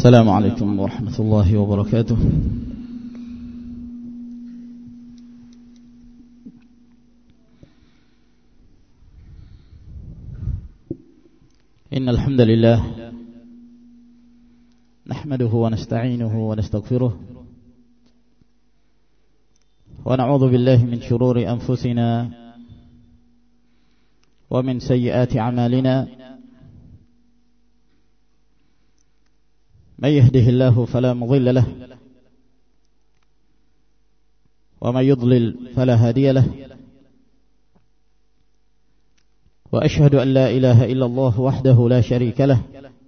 السلام عليكم ورحمة الله وبركاته. إن الحمد لله نحمده ونستعينه ونستغفره ونعوذ بالله من شرور أنفسنا ومن سيئات أعمالنا. من يهده الله فلا مضل له ومن يضلل فلا هادي له، وأشهد أن لا إله إلا الله وحده لا شريك له،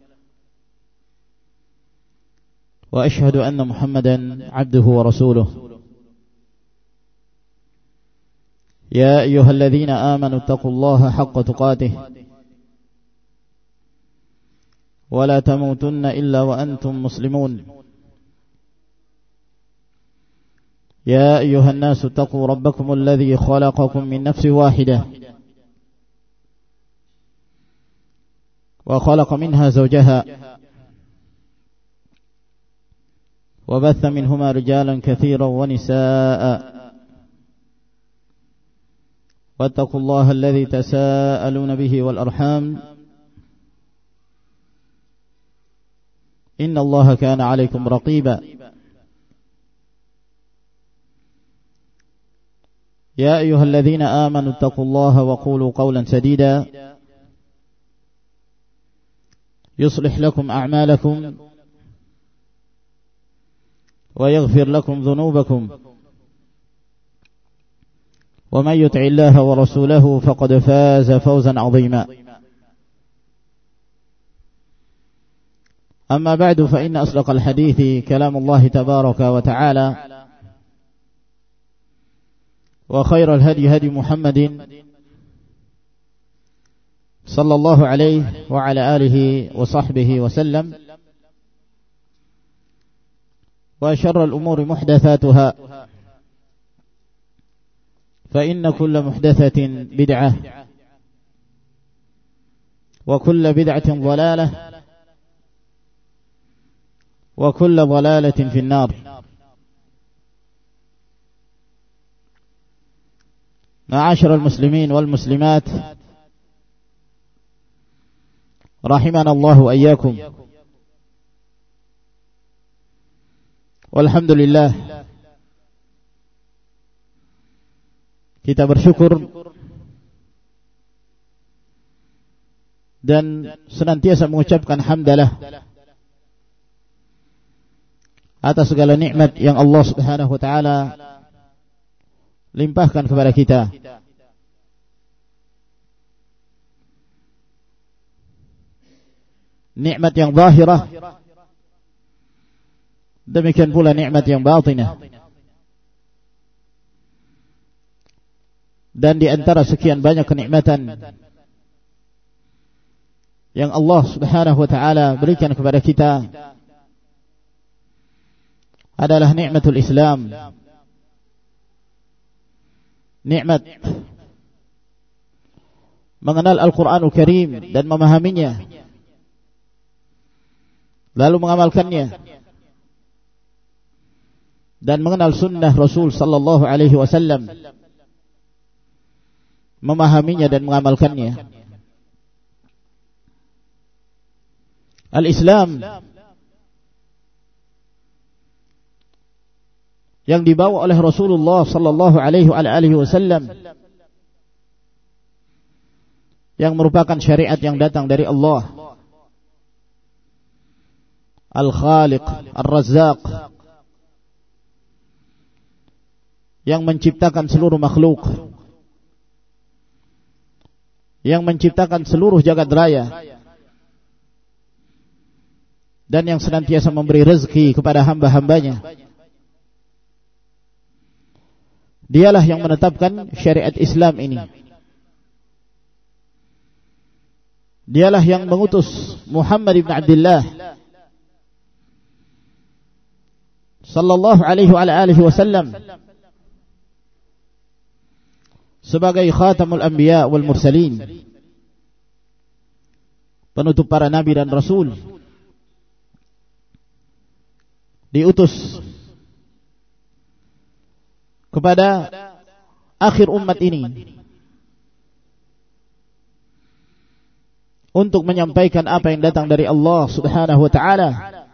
وأشهد أن محمدا عبده ورسوله. يا أيها الذين آمنوا اتقوا الله حق تقاته ولا تموتن إلا وأنتم مسلمون. يا أيها الناس اتقوا ربكم الذي خلقكم من نفس واحدة وخلق منها زوجها وبث منهما رجالا كثيرا ونساء، واتقوا الله الذي تساءلون به والأرحام إن الله كان عليكم رقيبا. يا أيها الذين آمنوا اتقوا الله وقولوا قولا سديدا يصلح لكم أعمالكم ويغفر لكم ذنوبكم، ومن يطع الله ورسوله فقد فاز فوزا عظيما. أما بعد، فإن أصدق الحديث كلام الله تبارك وتعالى، وخير الهدي هدي محمد صلى الله عليه وعلى آله وصحبه وسلم، وشر الأمور محدثاتها، فإن كل محدثة بدعة وكل بدعة ضلالة وكل ضلالة في النار. معاشر المسلمين والمسلمات رحمنا الله وإياكم، walhamdulillah kita bersyukur dan senantiasa mengucapkan hamdalah atas segala nikmat yang Allah Subhanahu wa taala limpahkan kepada kita. Nikmat yang zahirah, demikian pula nikmat yang batinah. Dan di antara sekian banyak kenikmatan yang Allah Subhanahu wa taala berikan kepada kita adalah nikmatul Islam, nikmat mengenal Al-Quranul Karim dan memahaminya, lalu mengamalkannya, dan mengenal sunnah Rasul sallallahu alaihi wasallam, memahaminya dan mengamalkannya. Al-Islam yang dibawa oleh Rasulullah sallallahu alaihi wasallam, yang merupakan syariat yang datang dari Allah Al-Khaliq Ar-Razzaq, yang menciptakan seluruh makhluk, yang menciptakan seluruh jagat raya, dan yang senantiasa memberi rezeki kepada hamba-hambanya. Dialah yang menetapkan syariat Islam ini. Dialah yang mengutus Muhammad ibn Abdullah sallallahu alaihi wasallam sebagai khatamul anbiya wal mursalin, penutup para nabi dan rasul, diutus kepada akhir umat ini untuk menyampaikan apa yang datang dari Allah Subhanahu wa ta'ala,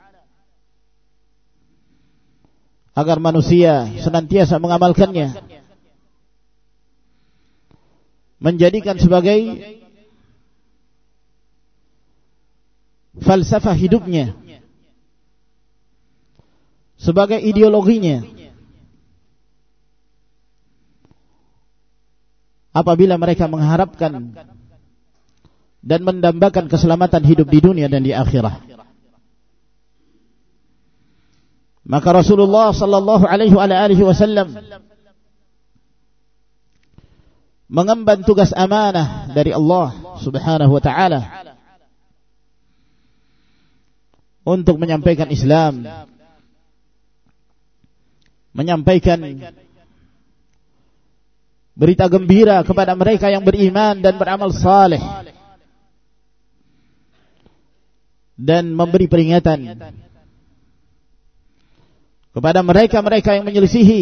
agar manusia senantiasa mengamalkannya, menjadikan sebagai falsafah hidupnya, sebagai ideologinya. Apabila mereka mengharapkan dan mendambakan keselamatan hidup di dunia dan di akhirat, maka Rasulullah sallallahu alaihi wasallam mengemban tugas amanah dari Allah Subhanahu wa ta'ala untuk menyampaikan Islam, menyampaikan berita gembira kepada mereka yang beriman dan beramal saleh, dan memberi peringatan kepada mereka-mereka yang menyelisihi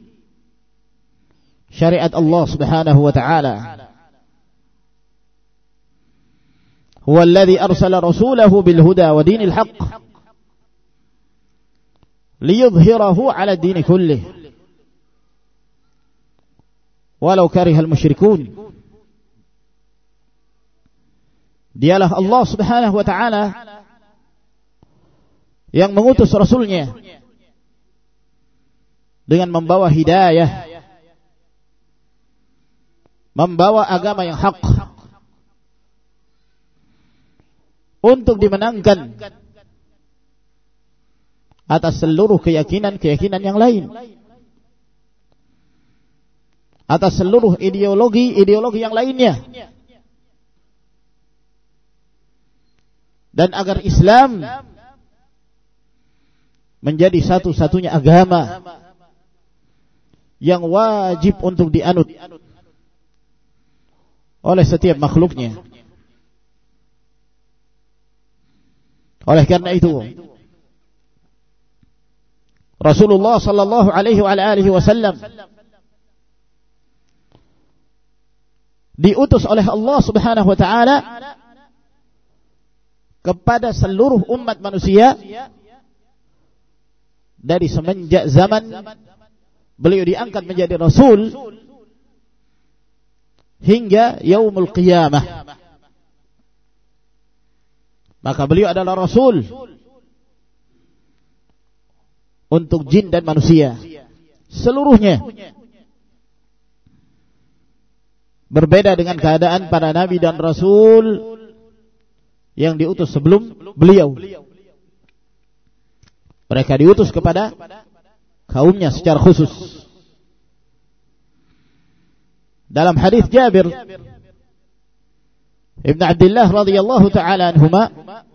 syariat Allah Subhanahu wa ta'ala. Huwa alladhi arsala rasulahu bil huda wa dinil haqq liyudhhirahu 'ala ad-din kullih walau karihal musyrikun. Dialah Allah Subhanahu wa ta'ala yang mengutus Rasulnya dengan membawa hidayah, membawa agama yang hak, untuk dimenangkan atas seluruh keyakinan-keyakinan yang lain, atas seluruh ideologi-ideologi yang lainnya, dan agar Islam menjadi satu-satunya agama yang wajib untuk dianut oleh setiap makhluknya. Oleh karena itu, Rasulullah sallallahu alaihi wasallam diutus oleh Allah Subhanahu wa ta'ala kepada seluruh umat manusia dari semenjak zaman beliau diangkat menjadi Rasul hingga yaumul qiyamah. Maka beliau adalah Rasul untuk jin dan manusia seluruhnya. Berbeda dengan keadaan para nabi dan rasul yang diutus sebelum beliau. Mereka diutus kepada kaumnya secara khusus. Dalam hadis Jabir Ibn Abdullah radhiyallahu ta'ala anhuma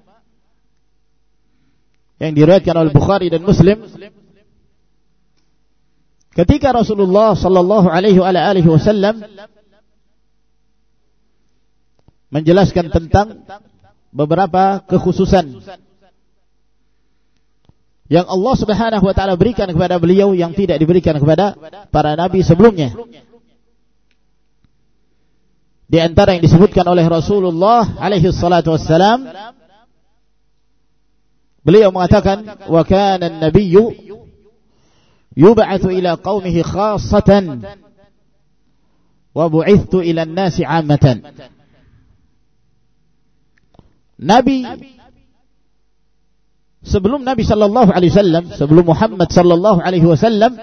yang diriwayatkan oleh Bukhari dan Muslim, ketika Rasulullah sallallahu alaihi wasallam menjelaskan tentang beberapa kekhususan yang Allah Subhanahu wa ta'ala berikan kepada beliau yang tidak diberikan kepada para nabi sebelumnya. Di antara yang disebutkan oleh Rasulullah alaihi salatu wassalam, beliau mengatakan, wa kana an-nabiyyu yub'atsu ila qaumihi khassatan wa bu'ithtu ila an-nasi 'ammatan. Nabi sebelum Nabi sallallahu alaihi wasallam, sebelum Muhammad sallallahu alaihi wasallam,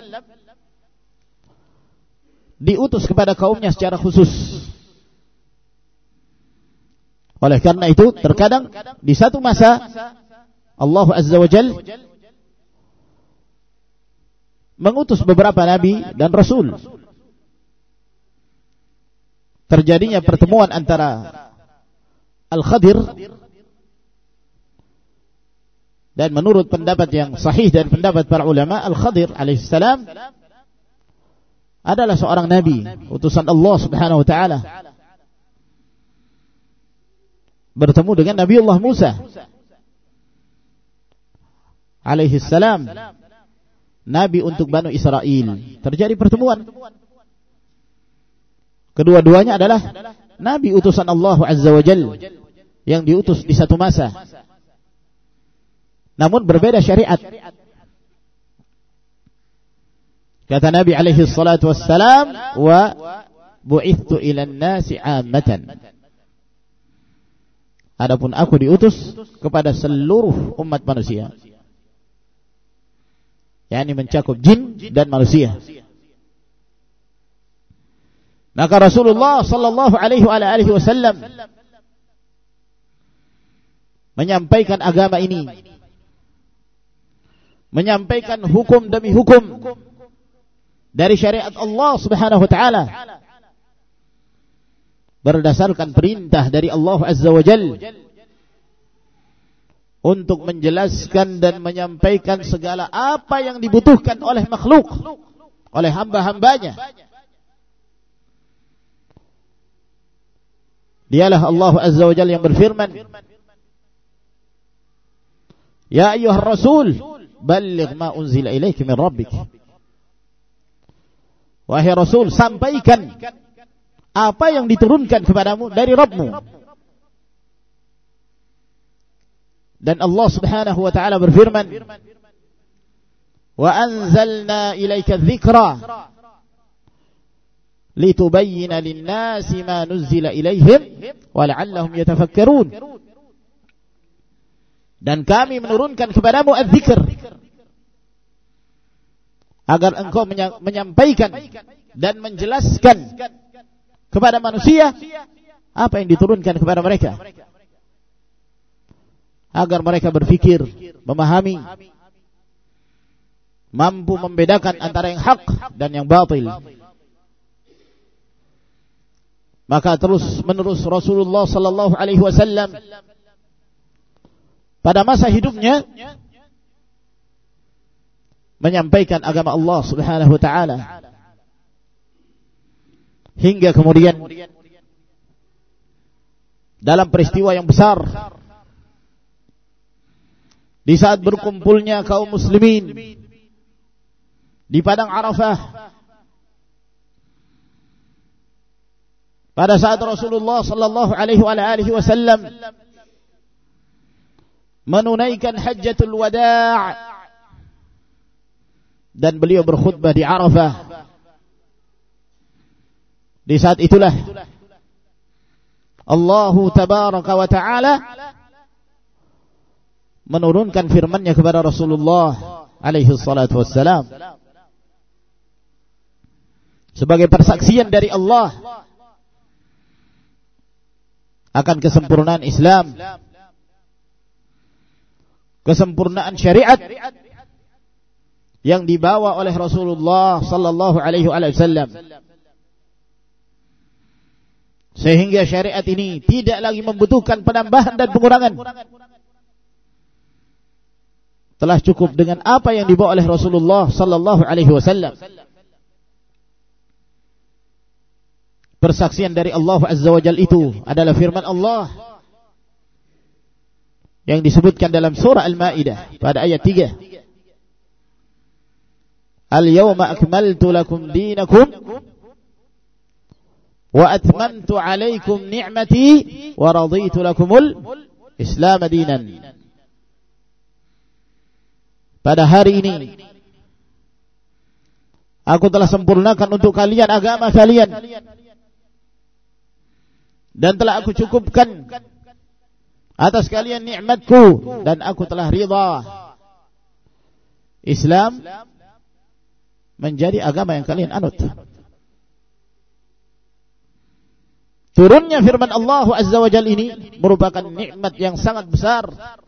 diutus kepada kaumnya secara khusus. Oleh karena itu, terkadang di satu masa Allah Azza wa Jalla mengutus beberapa nabi dan rasul. Terjadinya pertemuan antara Al-Khadir, dan menurut pendapat yang sahih dan pendapat para ulama, Al-Khadir alaihissalam adalah seorang nabi, utusan Allah Subhanahu wa ta'ala, bertemu dengan Nabiullah Musa alaihi salam, nabi untuk Banu Israel. Terjadi pertemuan. Kedua-duanya adalah nabi utusan Allah Azza wa Jalla yang diutus di satu masa. Namun berbeda syariat. Kata Nabi alaihi salatu wassalam, wa bu'ithtu ilan nasi 'ammatan. Adapun aku diutus kepada seluruh umat manusia. yakni mencakup jin dan manusia. Maka Rasulullah sallallahu alaihi wasallam menyampaikan agama ini, menyampaikan hukum demi hukum dari syariat Allah Subhanahu wa taala berdasarkan perintah dari Allah Azza wa Jalla untuk menjelaskan dan menyampaikan segala apa yang dibutuhkan oleh makhluk, oleh hamba-hambanya. Dialah Allah Azza wa Jalla yang berfirman, Ya ayyuhar rasul, balligh ma unzila ilaika min rabbik. Wahai Rasul, sampaikan apa yang diturunkan kepadamu dari Rabbmu. Dan Allah Subhanahu wa taala berfirman, Wa anzalna ilaika dzikra litubayyana lin-nasi ma nuzzila ilaihim wa la'allahum yatafakkarun. Dan kami menurunkan kepadamu az-zikr agar engkau menyampaikan dan menjelaskan kepada manusia apa yang diturunkan kepada mereka, agar mereka berfikir, memahami, mampu membedakan antara yang hak dan yang batil. Maka terus menerus Rasulullah sallallahu alaihi wasallam pada masa hidupnya menyampaikan agama Allah Subhanahu wa taala, hingga kemudian dalam peristiwa yang besar, di saat berkumpulnya kaum muslimin di padang Arafah, pada saat Rasulullah sallallahu alaihi wasallam menunaikan hajjatul wada' dan beliau berkhutbah di Arafah. Di saat itulah Allah tabaraka wa ta'ala menurunkan firman-Nya kepada Rasulullah alaihi salatu wassalam sebagai persaksian dari Allah akan kesempurnaan Islam, kesempurnaan syariat yang dibawa oleh Rasulullah sallallahu alaihi wasallam, sehingga syariat ini tidak lagi membutuhkan penambahan dan pengurangan. Telah cukup dengan apa yang dibawa oleh Rasulullah sallallahu alaihi wasallam. Persaksian dari Allah Azza wa Jalla itu adalah firman Allah yang disebutkan dalam surah Al-Maidah pada ayat 3. Al-yawma akmaltu lakum dinakum wa atmamtu alaikum ni'mati wa raditu lakumul Islam dinan. Pada hari ini aku telah sempurnakan untuk kalian agama kalian, dan telah aku cukupkan atas kalian nikmatku, dan aku telah ridha Islam menjadi agama yang kalian anut. Turunnya firman Allah Azza wa Jalla ini merupakan nikmat yang sangat besar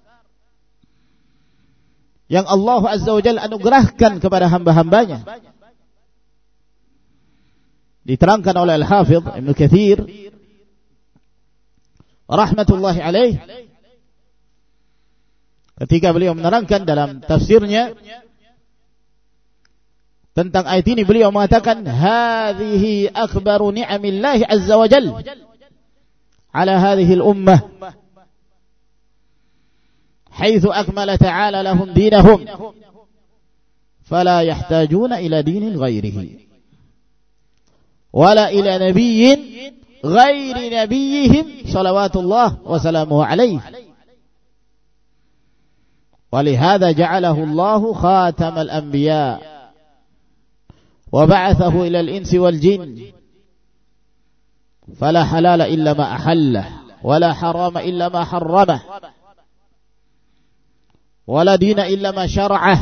yang Allah Azza wa Jalla anugerahkan kepada hamba-hambanya. Diterangkan oleh Al-Hafidh Ibn Katsir rahmatullahi alaih ketika beliau menerangkan dalam tafsirnya tentang ayat ini, beliau mengatakan hadhihi akbaru ni'amillahi azza wa jalla ala hadhihi al-ummah. حيث أكمل تعالى لهم دينهم فلا يحتاجون إلى دين غيره ولا إلى نبي غير نبيهم صلوات الله وسلامه عليه ولهذا جعله الله خاتم الأنبياء وبعثه إلى الإنس والجن فلا حلال إلا ما أحله ولا حرام إلا ما حرمه ولا دين إلا ما شرعه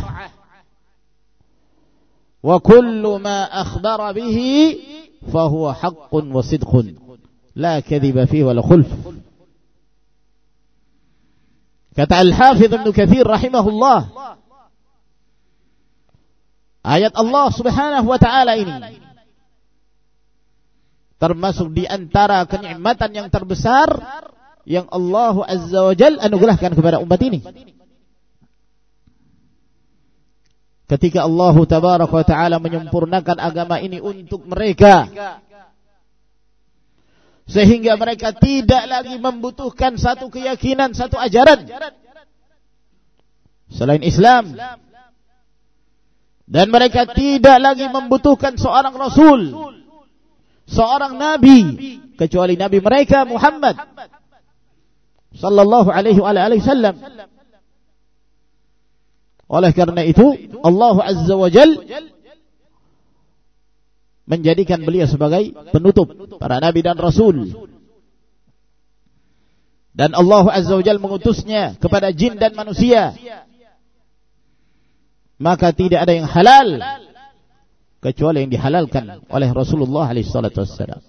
وكل ما أخبر به فهو حق وصدق لا كذب فيه ولا خلف. Kata Al-Hafidh Ibnu Katsir rahimahullah, ayat Allah Subhanahu wa taala ini termasuk di antara kenikmatan yang terbesar yang Allah Azza wa Jalla anugerahkan kepada umat ini. Ketika Allah Tabaraka wa taala menyempurnakan agama ini untuk mereka, sehingga mereka tidak lagi membutuhkan satu keyakinan, satu ajaran selain Islam, dan mereka tidak lagi membutuhkan seorang rasul, seorang nabi, kecuali nabi mereka Muhammad sallallahu alaihi wasallam. Oleh karena itu Allah Azza wa Jalla menjadikan beliau sebagai penutup para nabi dan rasul, dan Allah Azza wa Jalla mengutusnya kepada jin dan manusia. Maka tidak ada yang halal kecuali yang dihalalkan oleh Rasulullah SAW.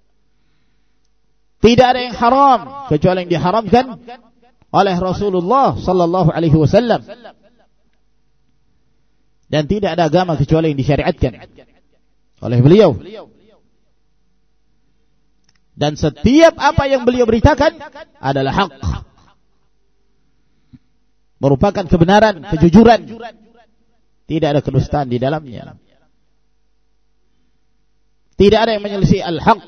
Tidak ada yang haram kecuali yang diharamkan oleh Rasulullah SAW. Dan tidak ada agama kecuali yang disyariatkan oleh beliau. Dan setiap apa yang beliau beritakan adalah hak, merupakan kebenaran, kejujuran. Tidak ada kedustaan di dalamnya. Tidak ada yang menyelisih al-haq.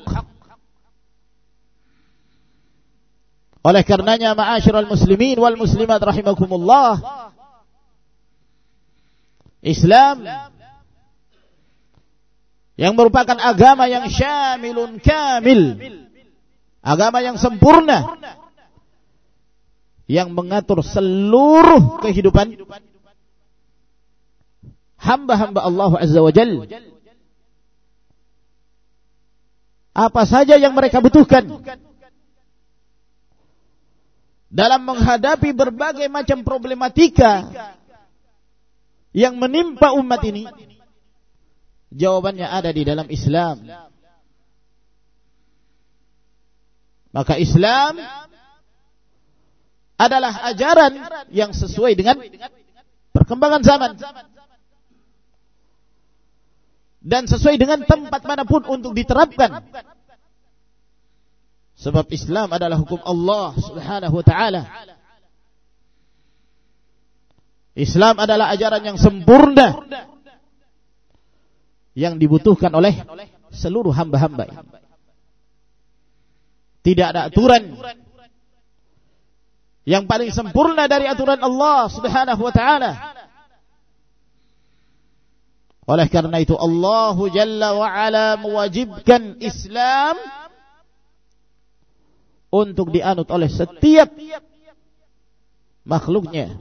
Oleh karenanya ma'asyiral muslimin wal muslimat rahimakumullah, Islam yang merupakan agama yang syamilun kamil, agama yang sempurna, yang mengatur seluruh kehidupan hamba-hamba Allah Azza wa Jalla. Apa saja yang mereka butuhkan dalam menghadapi berbagai macam problematika yang menimpa umat ini, jawabannya ada di dalam Islam. Maka Islam adalah ajaran yang sesuai dengan perkembangan zaman dan sesuai dengan tempat manapun untuk diterapkan. Sebab Islam adalah hukum Allah Subhanahu wa taala. Islam adalah ajaran yang sempurna yang dibutuhkan oleh seluruh hamba-hamba. Tidak ada aturan yang paling sempurna dari aturan Allah Subhanahu wa taala. Oleh karena itu Allah Jalla wa Ala mewajibkan Islam untuk dianut oleh setiap makhluknya,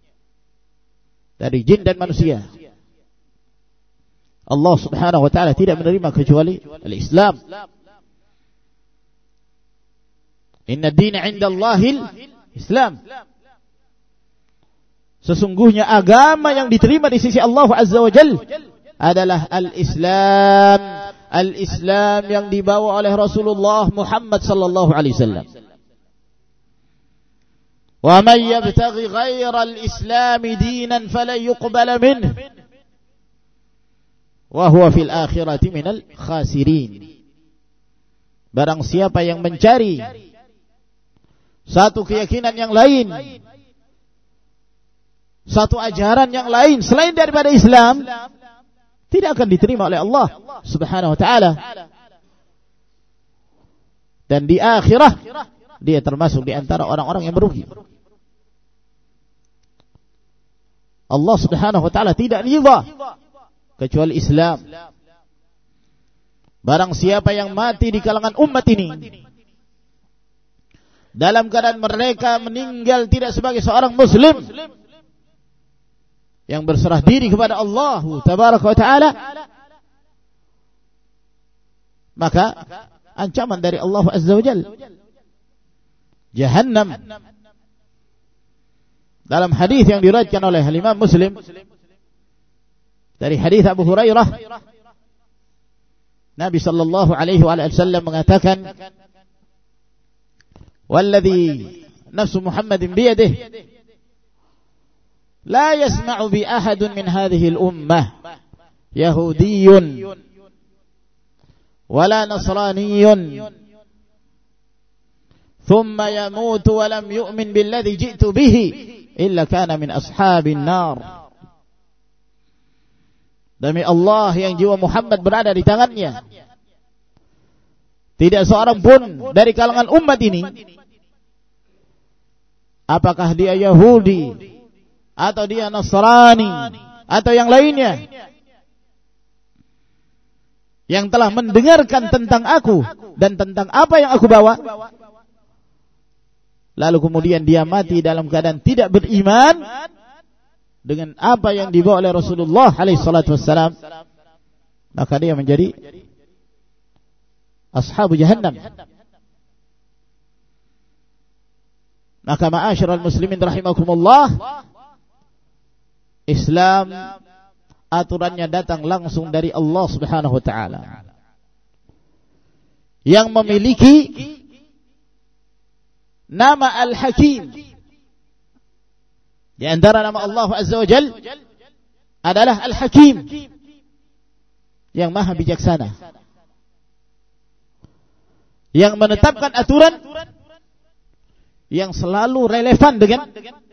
dari jin dan manusia. Allah Subhanahu wa taala tidak menerima kecuali al-Islam. Inna ad-dina 'inda Allahil Islam. Sesungguhnya agama yang diterima di sisi Allah Azza wa Jalla adalah al-Islam. Al-Islam yang dibawa oleh Rasulullah Muhammad sallallahu alaihi wasallam. Wa man yabtaghi ghayra al-Islam dinan falan yuqbala minhu wa huwa fil akhirati minal khasirin. Barang siapa yang mencari satu keyakinan yang lain, satu ajaran yang lain selain daripada Islam, tidak akan diterima oleh Allah Subhanahu wa taala. Dan di akhirah dia termasuk di antara orang-orang yang merugi. Allah Subhanahu wa taala tidak ridha kecuali Islam. Barang siapa yang mati di kalangan umat ini dalam keadaan mereka meninggal tidak sebagai seorang muslim yang berserah diri kepada Allah Tabaraka wa taala, maka ancaman dari Allah Azza wa Jalla Jahannam. Dalam hadis yang diriwayatkan oleh Imam Muslim dari hadis Abu Hurairah, Nabi sallallahu alaihi wasallam mengatakan, "Walladzi nafsu Muhammadin biyadihi la yasma'u bi ahadun min hadhihi al-ummah yahudiyyun wala nasraniyyun thumma yamutu wa lam yu'min billadzi ji'tu bihi illa kana min ashabin nar." Demi Allah yang jiwa Muhammad berada di tangannya, tidak seorang pun dari kalangan umat ini, apakah dia Yahudi atau dia Nasrani atau yang lainnya, yang telah mendengarkan tentang aku dan tentang apa yang aku bawa, lalu kemudian dia mati dalam keadaan tidak beriman dengan apa yang dibawa oleh Rasulullah alaihi salatu wassalam, maka dia menjadi ashabu jahannam. Maka ma'asyiral muslimin rahimakumullah, Islam aturannya datang langsung dari Allah Subhanahu wa taala yang memiliki nama Al-Hakim. Di antara nama Allah Azza wa Jalla adalah Al-Hakim, yang maha bijaksana, yang menetapkan aturan yang selalu relevan dengan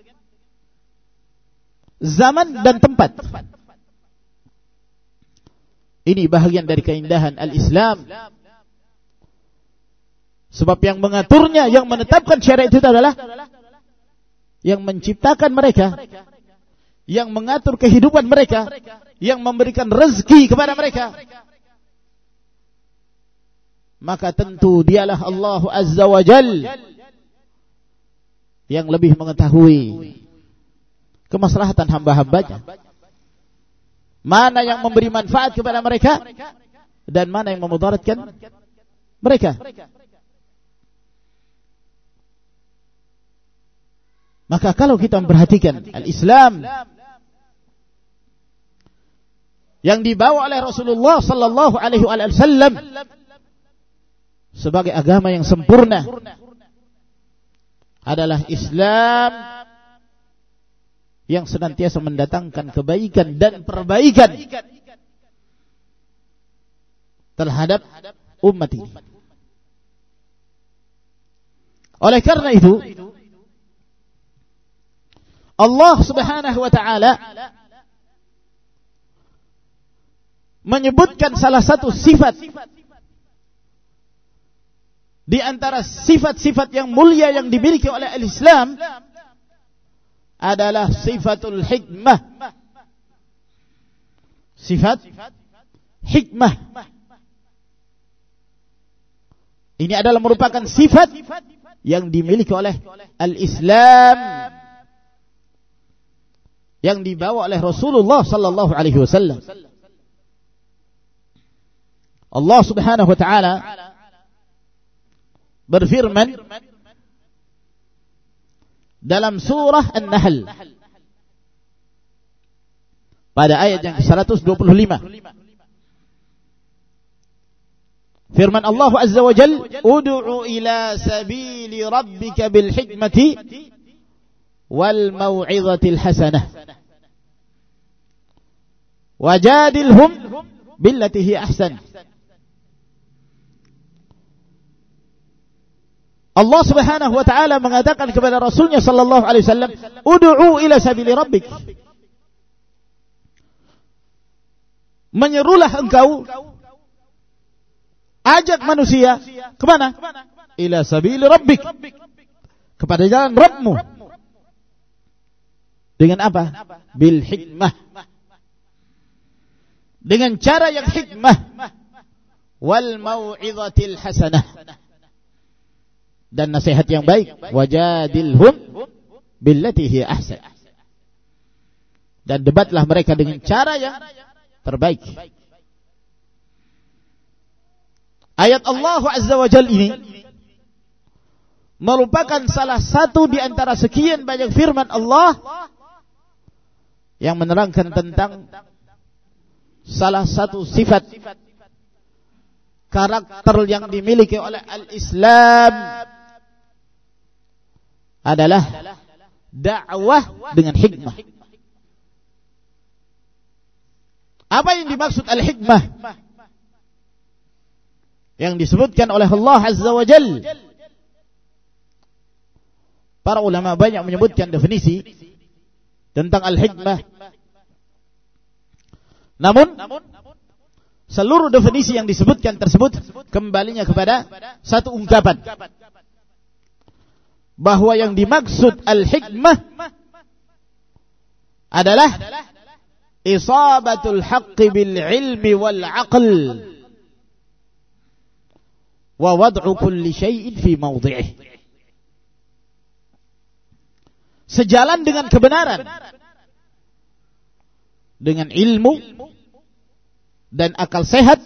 zaman dan tempat. Ini bahagian dari keindahan Al-Islam. Sebab yang mengaturnya, yang menetapkan syariat itu adalah yang menciptakan mereka, yang mengatur kehidupan mereka, yang memberikan rezeki kepada mereka. Maka tentu dialah Allah Azza wa Jalla yang lebih mengetahui kemaslahatan hamba-hambanya, mana yang memberi manfaat kepada mereka dan mana yang memudaratkan mereka. Maka kalau kita memperhatikan Al-Islam yang dibawa oleh Rasulullah sallallahu alaihi wasallam sebagai agama yang sempurna, adalah Islam yang senantiasa mendatangkan kebaikan dan perbaikan terhadap umat ini. Oleh karena itu, Allah Subhanahu wa taala menyebutkan salah satu sifat di antara sifat-sifat yang mulia yang dimiliki oleh Al-Islam adalah sifatul hikmah. Sifat hikmah. Ini adalah merupakan sifat yang dimiliki oleh Al-Islam, yang dibawa oleh Rasulullah sallallahu alaihi wasallam. Allah Subhanahu wa taala berfirman dalam surah An-Nahl pada ayat yang 125. Firman Allah Azza wa Jalla, "Ud'u ila sabili rabbika bil hikmati wal mau'izatil hasanah wajadilhum billati hi ahsan." Allah Subhanahu wa taala mengatakan kepada Rasulnya sallallahu alaihi wasallam, "Ud'u ila sabili rabbik." Menyerulah engkau, ajak manusia kemana? Ila sabili rabbik, kepada jalan Rabbmu. Dengan apa? Bil hikmah. Dengan cara yang hikmah. Wal mau'izatil hasanah. Dan nasihat yang baik. Wajadilhum billati hiya ahsan. Dan debatlah mereka dengan cara yang terbaik. Ayat Allah Azza wa Jalla ini merupakan salah satu di antara sekian banyak firman Allah yang menerangkan tentang salah satu sifat karakter yang dimiliki oleh al-Islam adalah dakwah dengan hikmah. Apa yang dimaksud al-hikmah? Yang disebutkan oleh Allah Azza wa Jalla. Para ulama banyak menyebutkan definisi tentang al-hikmah. Namun seluruh definisi yang disebutkan tersebut kembalinya kepada satu ungkapan, bahwa yang dimaksud al-hikmah adalah isabatul haqqi bil ilmi wal aql wa wad'u kulli syai'in fi mawdhi'ih. Sejalan dengan kebenaran, dengan ilmu dan akal sehat,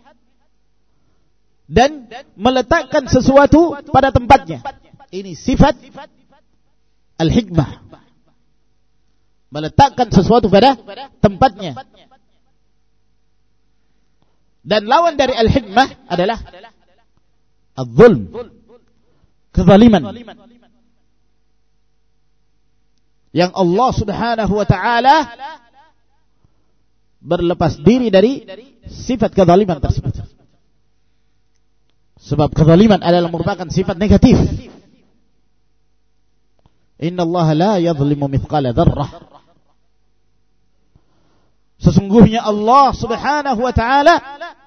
dan meletakkan sesuatu pada tempatnya. Ini sifat al-hikmah. Meletakkan sesuatu pada tempatnya. Dan lawan dari al-hikmah adalah al-zulm, kezaliman. Yang Allah Subhanahu wa ta'ala berlepas diri dari sifat kezaliman tersebut. Sebab kezaliman adalah merupakan sifat negatif. Inna Allah la yadhlimu mithqala dzarrah. Sesungguhnya Allah Subhanahu wa ta'ala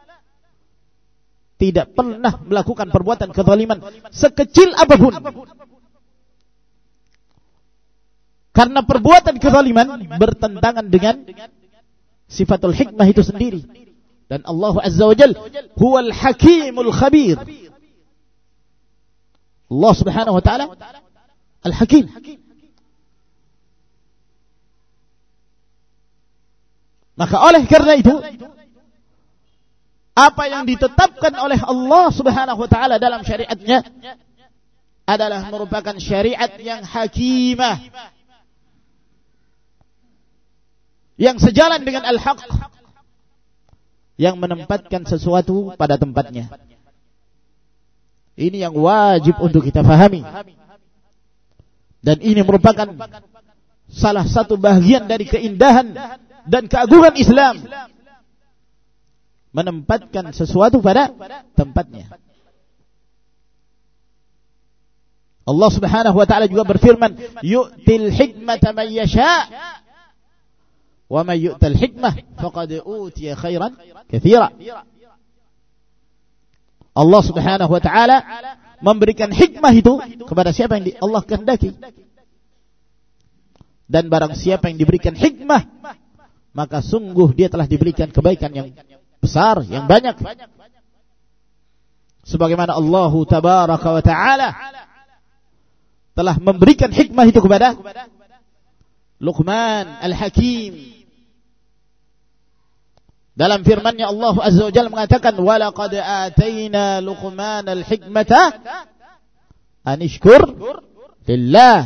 tidak pernah melakukan perbuatan kezaliman sekecil apapun. Karena perbuatan kezaliman bertentangan dengan sifatul hikmah itu sendiri. Dan Allah Azza wa Jalla huwal hakimul khabir. Allah Subhanahu wa ta'ala al-hakim. Maka oleh karena itu, apa yang ditetapkan oleh Allah Subhanahu wa ta'ala dalam syariatnya adalah merupakan syariat yang hakimah, yang sejalan dengan al-haq, yang menempatkan sesuatu pada tempatnya. Ini yang wajib untuk kita fahami. Dan ini merupakan salah satu bagian dari keindahan dan keagungan Islam, menempatkan sesuatu pada tempatnya. Allah Subhanahu wa ta'ala juga berfirman, yu'til hikmata man yasha' wa man yu'tal hikmah faqad utiya khairan katsira. Allah Subhanahu wa ta'ala memberikan hikmah itu kepada siapa yang Allah kehendaki. Dan barang siapa yang diberikan hikmah, maka sungguh dia telah diberikan kebaikan yang besar, yang banyak. Sebagaimana Allah Tabaraka wa ta'ala telah memberikan hikmah itu kepada Luqman Al-Hakim. Dalam firman-Nya Allah Azza wa Jalla mengatakan, "Wa laqad atayna Luqman al-hikmata an ishkur lillah."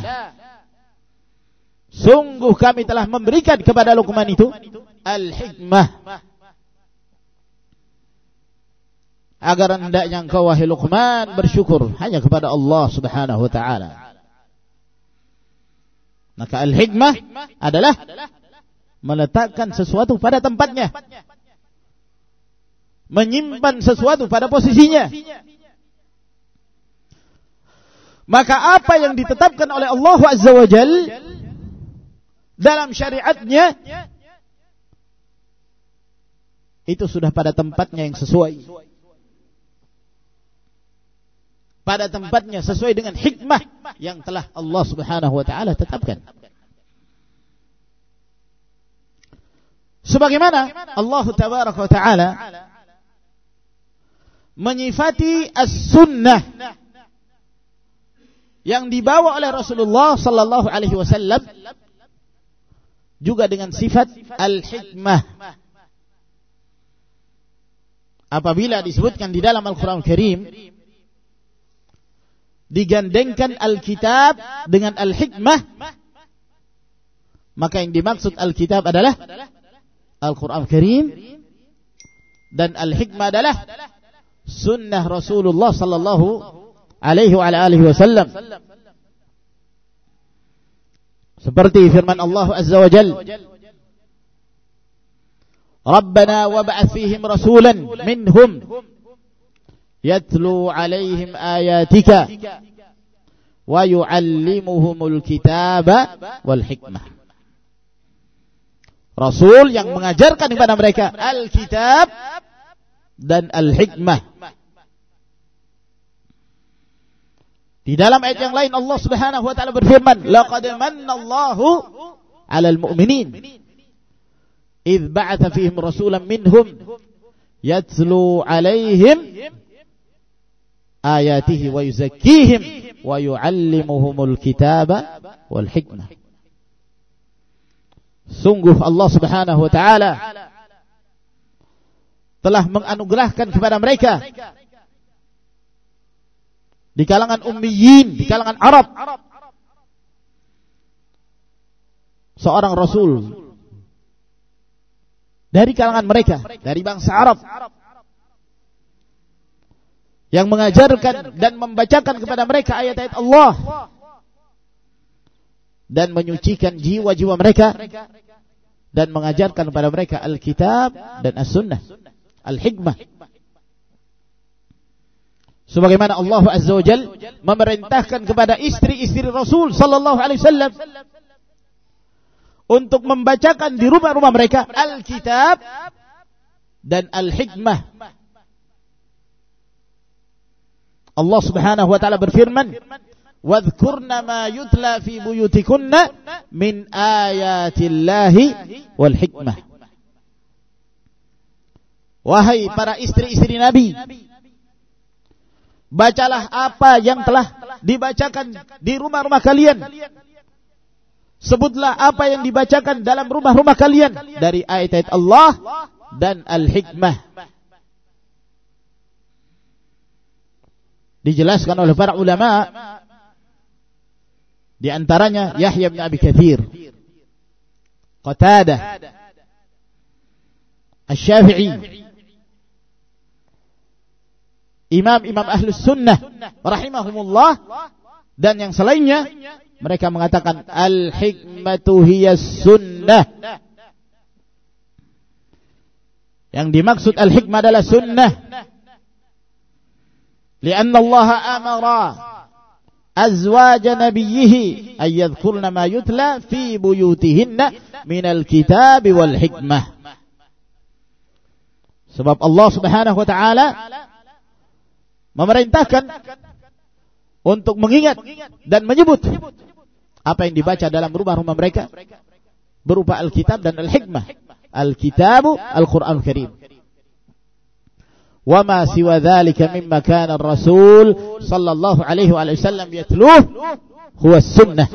Sungguh kami telah memberikan kepada Luqman itu al-hikmah, agar hendaknya engkau wahai Luqman bersyukur hanya kepada Allah Subhanahu wa ta'ala. Maka al-hikmah adalah meletakkan sesuatu pada tempatnya, menyimpan sesuatu pada posisinya. Maka apa yang ditetapkan oleh Allah Azza wa Jalla dalam syariatnya itu sudah pada tempatnya yang sesuai, pada tempatnya sesuai dengan hikmah yang telah Allah Subhanahu wa ta'ala tetapkan. Sebagaimana Allah Tabaraka wa Ta'ala menyifati as-sunnah yang dibawa oleh Rasulullah sallallahu alaihi wasallam juga dengan sifat al-hikmah. Apabila disebutkan di dalam Al-Quran Al-Karim digandengkan Alkitab dengan Al-Hikmah, maka yang dimaksud Alkitab adalah Al-Quran Al-Karim dan Al-Hikmah adalah sunnah Rasulullah sallallahu alaihi wa alihi wasallam. Seperti firman Allah Azza wa Jalla, Rabbana wab'ath fihim rasulan minhum yatlu alaihim ayatika wa yu'allimuhumul kitaba wal hikmah. Rasul yang mengajarkan kepada mereka Alkitab dan Al-Hikmah. Di dalam ayat yang lain Allah Subhanahu wa taala berfirman, laqad manna Allahu 'alal mu'minin idh ba'atha fihim rasulan minhum yatlu 'alaihim ayatihi wa yuzakkihim wa yu'allimuhumul kitaba wal hikmah. Sungguh Allah Subhanahu wa taala telah menganugerahkan kepada mereka di kalangan ummiyin, di kalangan Arab, seorang rasul dari kalangan mereka, dari bangsa Arab, yang mengajarkan dan membacakan kepada mereka ayat-ayat Allah dan menyucikan jiwa-jiwa mereka dan mengajarkan kepada mereka Alkitab dan As-Sunnah, Al-Hikmah. Sebagaimana Allah Azza wa Jalla memerintahkan kepada istri-istri Rasul sallallahu alaihi wasallam untuk membacakan di rumah-rumah mereka Alkitab dan Al-Hikmah. Allah Subhanahu wa taala berfirman, "Wadhkurna ma yutla fi buyutikunna min ayatillahi wal hikmah." Wahai para istri-istri Nabi, bacalah apa yang telah dibacakan di rumah-rumah kalian. Sebutlah apa yang dibacakan dalam rumah-rumah kalian dari ayat-ayat Allah dan Al-Hikmah. Dijelaskan oleh para ulama, di antaranya Yahya bin Abi Katsir, Qatadah, Asy-Syafi'i, imam-imam Ahlus Sunnah rahimahumullah, dan yang selainnya, mereka mengatakan al-hikmatu hiyas sunnah. Yang dimaksud al-hikmah adalah sunnah. Lianna Allah amara azwaj nabiyhi ay yadhkurna ma yutla fi buyutihinna minal kitab wal hikmah. Sebab Allah Subhanahu wa taala memerintahkan untuk mengingat dan menyebut apa yang dibaca dalam rumah-rumah mereka berupa Alkitab dan Al-Hikmah. Al-Kitabu Al-Quran Al-Karim. Wa ma siwa dzalika mimma kana ar-rasul sallallahu alaihi wa sallam yatluh huwa sunnah.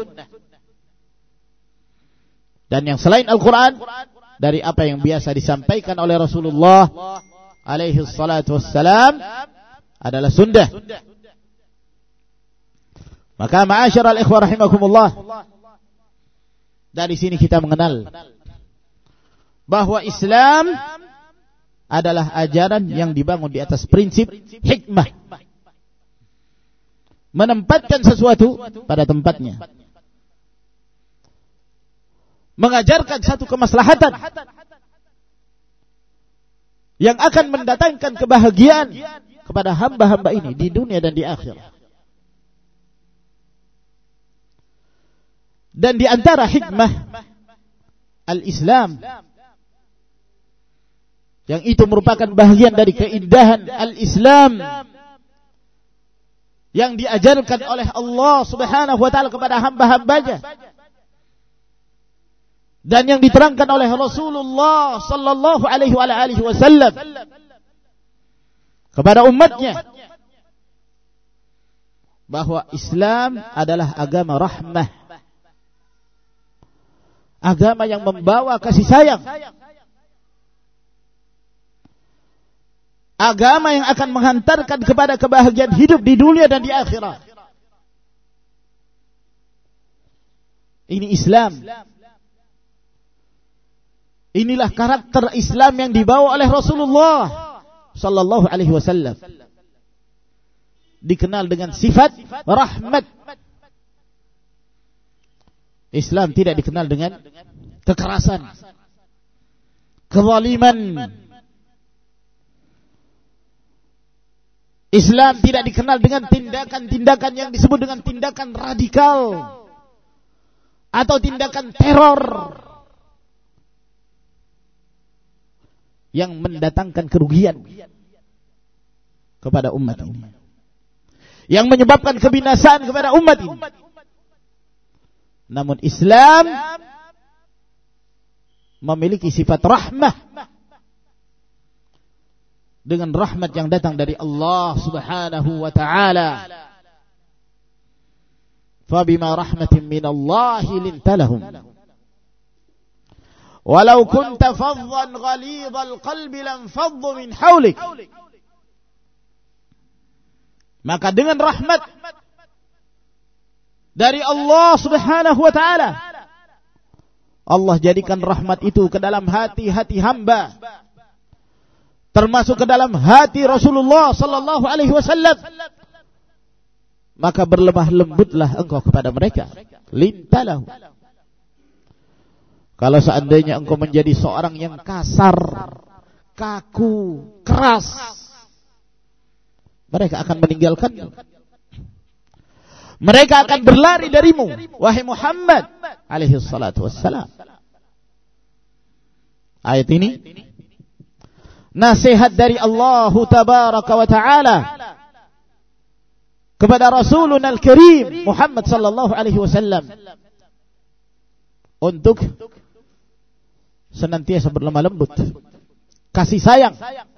Dan yang selain Al-Quran dari apa yang biasa disampaikan oleh Rasulullah alaihi salatu wassalam adalah sunnah. Maka ma'asyiral ikhwah rahimakumullah, dari sini kita mengenal bahwa Islam adalah ajaran yang dibangun di atas prinsip hikmah, menempatkan sesuatu pada tempatnya, mengajarkan satu kemaslahatan yang akan mendatangkan kebahagiaan kepada hamba-hamba ini di dunia dan di akhirat. Dan di antara hikmah al-Islam, yang itu merupakan bahagian dari keindahan al-Islam yang diajarkan oleh Allah Subhanahu wa taala kepada hamba-hambanya, dan yang diterangkan oleh Rasulullah sallallahu alaihi wasallam kepada umatnya, bahwa Islam adalah agama rahmah, agama yang membawa kasih sayang, agama yang akan menghantarkan kepada kebahagiaan hidup di dunia dan di akhirat. Ini Islam. Inilah karakter Islam yang dibawa oleh Rasulullah sallallahu alaihi wasallam. Dikenal dengan sifat rahmat. Islam tidak dikenal dengan kekerasan, kezaliman. Islam tidak dikenal dengan tindakan-tindakan yang disebut dengan tindakan radikal atau tindakan teror yang mendatangkan kerugian kepada umat ini, yang menyebabkan kebinasaan kepada umat ini. Namun Islam memiliki sifat rahmah, dengan rahmat yang datang dari Allah Subhanahu wa ta'ala. Fabima rahmatin minallahi lintalahum walau kunta faddan ghalidhal qalbi lanfaddu min hawlik. Maka dengan rahmat dari Allah Subhanahu wa ta'ala, Allah jadikan rahmat itu ke dalam hati-hati hamba, termasuk ke dalam hati Rasulullah sallallahu alaihi wasallam. Maka berlemah lembutlah engkau kepada mereka. Lintalahu. Kalau seandainya engkau menjadi seorang yang kasar, kaku, keras, mereka akan meninggalkanmu. Mereka akan berlari darimu, wahai Muhammad alaihi salatu wassalam. Ayat ini nasihat dari Allah tabaraka wa ta'ala kepada Rasuluna al-Karim Muhammad sallallahu alaihi wasallam untuk senantiasa berlemah lembut, kasih sayang.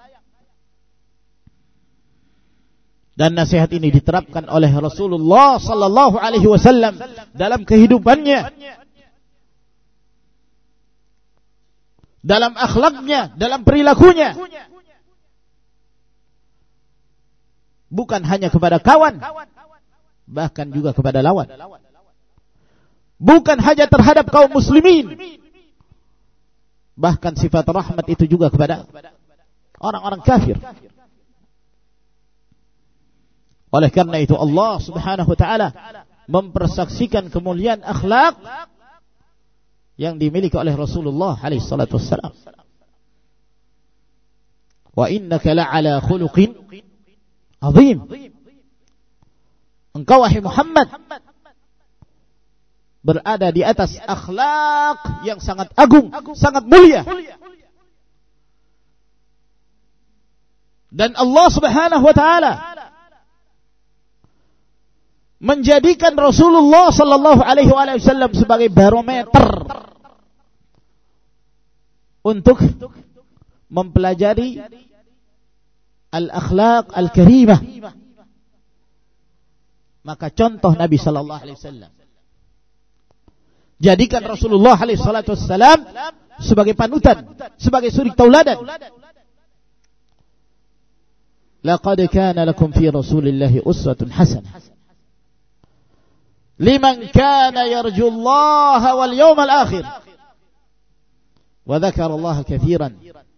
Dan nasihat ini diterapkan oleh Rasulullah sallallahu alaihi wasallam dalam kehidupannya, dalam akhlaknya, dalam perilakunya. Bukan hanya kepada kawan, bahkan juga kepada lawan. Bukan hanya terhadap kaum muslimin, bahkan sifat rahmat itu juga kepada orang-orang kafir. Oleh karena itu Allah Subhanahu wa ta'ala mempersaksikan kemuliaan akhlak yang dimiliki oleh Rasulullah alaihi salatu wassalam. Wa innaka la'ala khuluqin azim. Engkau wahai Muhammad berada di atas akhlak yang sangat agung, sangat mulia. Dan Allah Subhanahu wa ta'ala menjadikan Rasulullah sallallahu alaihi wasallam sebagai barometer untuk mempelajari al-akhlaq al-karimah. Maka contoh Nabi sallallahu alaihi wasallam, jadikan Rasulullah alaihi salatu wassalam sebagai panutan, sebagai suri tauladan. Laqad kana lakum fi Rasulillahi uswatun hasanah liman kana yarjullaha wal yawmal akhir wa dzakara Allah katsiran.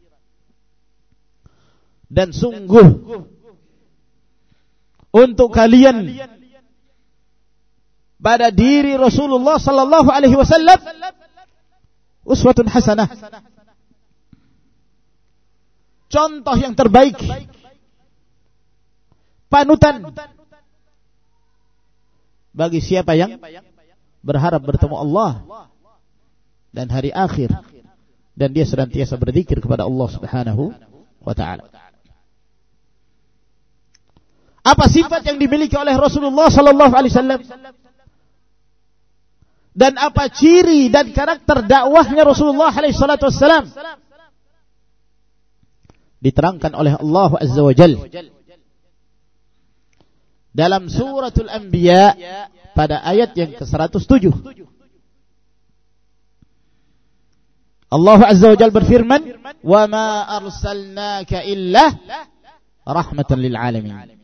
Dan sungguh untuk kalian pada diri Rasulullah sallallahu alaihi wasallam uswatun hasanah, contoh yang terbaik, panutan bagi siapa yang berharap bertemu Allah dan hari akhir, dan dia senantiasa berzikir kepada Allah Subhanahu wa ta'ala. Apa sifat yang dimiliki oleh Rasulullah sallallahu alaihi wasallam? dan apa ciri dan karakter dakwahnya Rasulullah alaihi salatu wassalam, diterangkan oleh Allah Azza wa Jalla dalam suratul Anbiya pada ayat yang ke-107. Allah Azza wa Jalla berfirman, "Wa ma arsalnaka illa rahmatan lil alamin."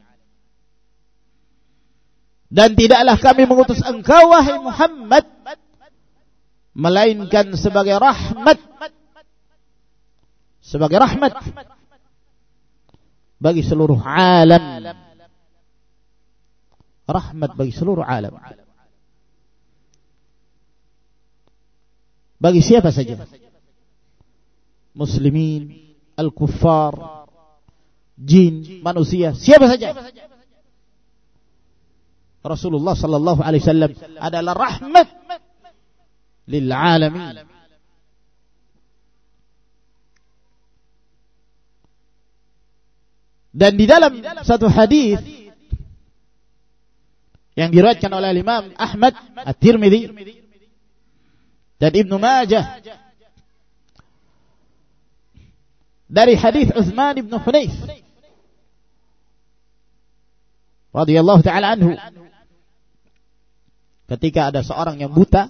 Dan tidaklah kami mengutus engkau wahai Muhammad melainkan sebagai rahmat bagi seluruh alam. Rahmat bagi seluruh alam. Bagi siapa saja? Muslimin, al-kuffar, jin, manusia, siapa saja. Rasulullah sallallahu alaihi wasallam adalah rahmat lil alamin. Dan di dalam satu hadis yang diriwayatkan oleh Imam Ahmad, At-Tirmidzi dan Ibnu Majah dari hadis Utsman bin Hunayf radhiyallahu taala anhu, ketika ada seorang yang buta,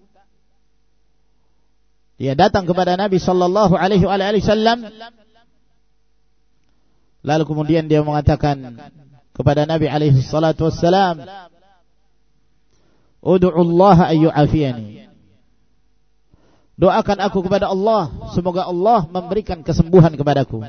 dia datang kepada Nabi sallallahu alaihi wasallam, lalu kemudian dia mengatakan kepada Nabi alaihi salatu wassalam, "Ud'u Allah an yu'afiyani." Doakan aku kepada Allah, semoga Allah memberikan kesembuhan kepadaku.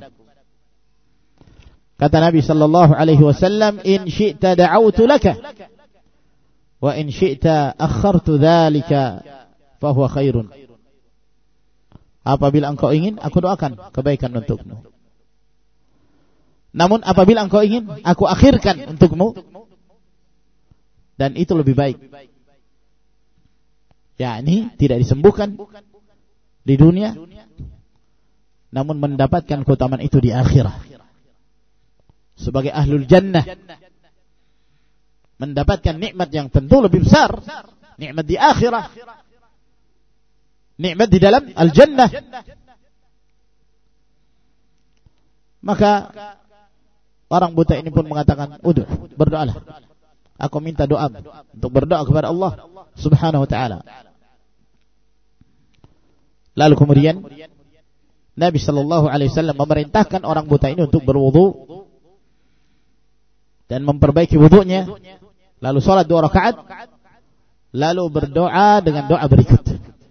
Kata Nabi sallallahu alaihi wasallam, "In syi'ta da'awtu laka wa in syi'ta akhartu dzalika fa huwa khairun." Apabila engkau ingin, aku doakan kebaikan untukmu. Namun apabila engkau ingin, aku akhirkan untukmu, dan itu lebih baik. yakni tidak disembuhkan di dunia, namun mendapatkan keutamaan itu di akhirat. Sebagai ahlul jannah mendapatkan nikmat yang tentu lebih besar, nikmat di akhirat, nikmat di dalam al-jannah. Maka orang buta ini pun mengatakan, berdoalah. Aku minta doa untuk berdoa kepada Allah Subhanahu wa ta'ala. Lalu kemudian Nabi sallallahu alaihi wasallam memerintahkan orang buta ini untuk berwudu dan memperbaiki wudunya, lalu salat 2 rakaat, lalu berdoa dengan doa berikut.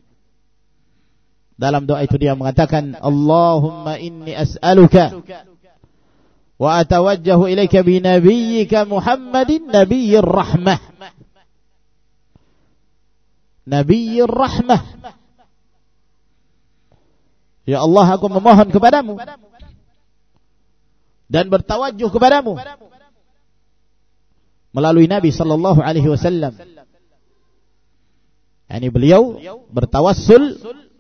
Dalam doa itu dia mengatakan, Allahumma inni as'aluka wa atawajjahu ilaika bi nabiyyika Muhammadin nabiyyir rahmah. Nabiyyir rahmah. Ya Allah, aku memohon kepadamu dan bertawajjuh kepadamu melalui Nabi sallallahu alaihi wasallam. Yani beliau bertawassul,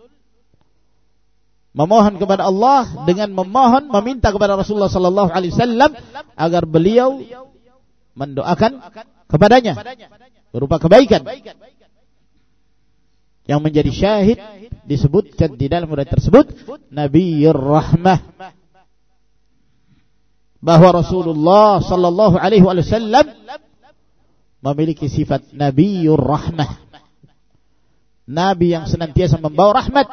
memohon kepada Allah dengan meminta kepada Rasulullah sallallahu alaihi wasallam agar beliau mendoakan kepadanya berupa kebaikan. Yang menjadi syahid disebutkan di dalam ayat tersebut Nabiyyur Rahmah, bahwa Rasulullah sallallahu alaihi wasallam memiliki sifat Nabiyyur Rahmah, nabi yang senantiasa membawa rahmat.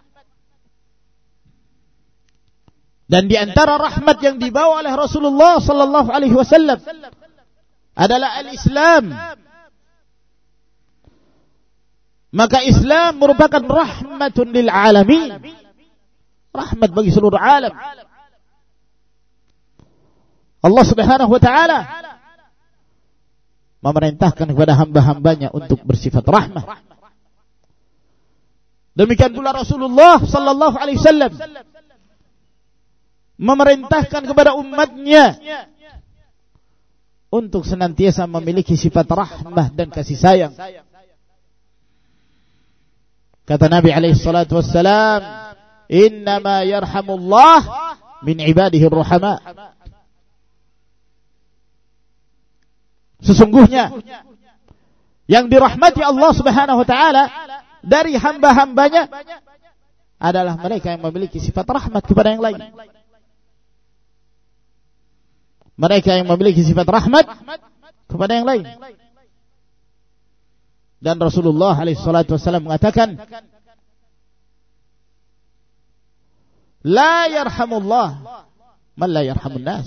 Dan di antara rahmat yang dibawa oleh Rasulullah sallallahu alaihi wasallam adalah al-Islam. Maka Islam merupakan rahmatun lil alamin, rahmat bagi seluruh alam. Allah Subhanahu wa ta'ala memerintahkan kepada hamba-hambanya untuk bersifat rahmah. Demikian pula Rasulullah sallallahu alaihi wasallam memerintahkan kepada umatnya untuk senantiasa memiliki sifat rahmah dan kasih sayang. Kata Nabi alaihi salatu wassalam, innama yarhamullah min ibadihi ar-rahama. Sesungguhnya Yang dirahmati Allah Subhanahu wa taala dari hamba-hambanya adalah mereka yang memiliki sifat rahmat kepada yang lain. Mereka yang memiliki sifat rahmat kepada yang lain. Dan Rasulullah alaihi salatu wasallam mengatakan, la yarhamullah man la yarhamun nas.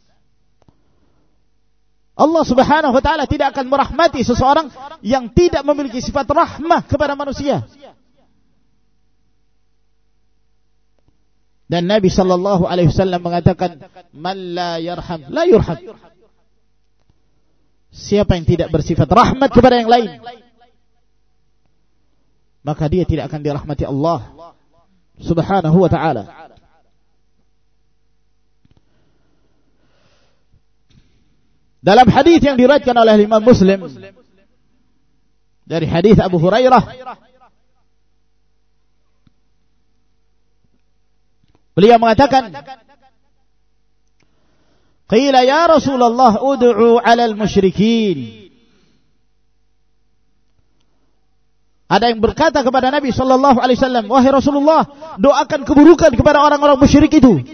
Allah Subhanahu wa taala tidak akan merahmati seseorang yang tidak memiliki sifat rahmah kepada manusia. Dan Nabi sallallahu alaihi wasallam mengatakan, man la yarham la yurham. Siapa yang tidak bersifat rahmat kepada yang lain, maka dia tidak akan dirahmati Allah Subhanahu wa ta'ala. Dalam hadis yang diriwayatkan oleh Imam Muslim dari hadis Abu Hurairah, beliau mengatakan, qila ya Rasulullah ud'u 'alal musyrikin. Ada yang berkata kepada Nabi sallallahu alaihi wasallam, wahai Rasulullah, doakan keburukan kepada orang-orang musyrik itu.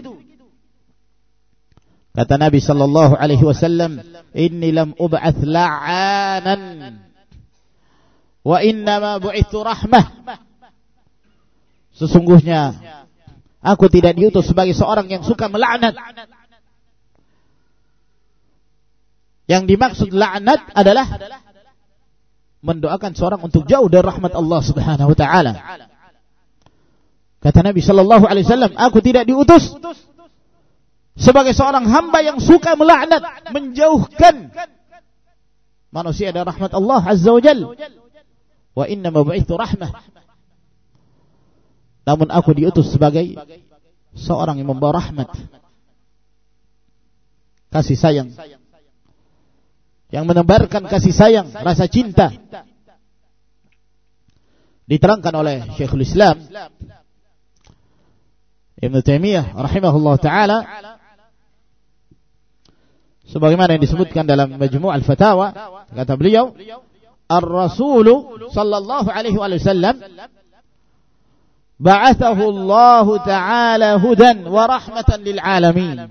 Kata Nabi sallallahu alaihi wasallam, inni lam ub'ats la'anan wa innama bu'itsu rahmah. Sesungguhnya aku tidak diutus sebagai seorang yang suka melaknat. Yang dimaksud laknat adalah mendoakan seorang untuk jauh dari rahmat Allah Subhanahu wa taala. Kata Nabi sallallahu alaihi wasallam, aku tidak diutus sebagai seorang hamba yang suka melaknat, menjauhkan manusia dari rahmat Allah Azza wa Jalla. Wa inna ma bu'itsu rahmah. Namun aku diutus sebagai seorang yang membawa rahmat, kasih sayang, yang menebarkan kasih sayang, rasa cinta. Diterangkan oleh Syekhul Islam Ibn Taimiyah rahimahullah ta'ala, sebagaimana yang disebutkan dalam Majmu' al-Fatawa, kata beliau, Ar-Rasul sallallahu alaihi wasallam ba'athahu Allah ta'ala hudan wa rahmatan lil alamin.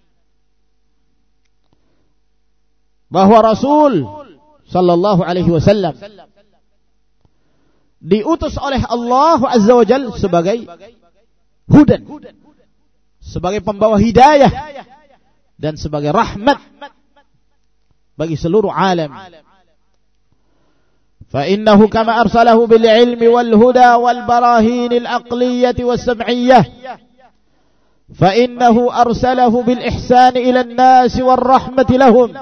Bahwa Rasul sallallahu alaihi wasallam diutus oleh Allah Azza wa Jalla sebagai hudan, sebagai pembawa hidayah dan sebagai rahmat bagi seluruh alam. Fa innahu kama arsalahu bil ilmi wal huda wal barahin al aqliyah was sam'iyyah, fa innahu arsalahu bil ihsan ila an-nas war rahmati lahum.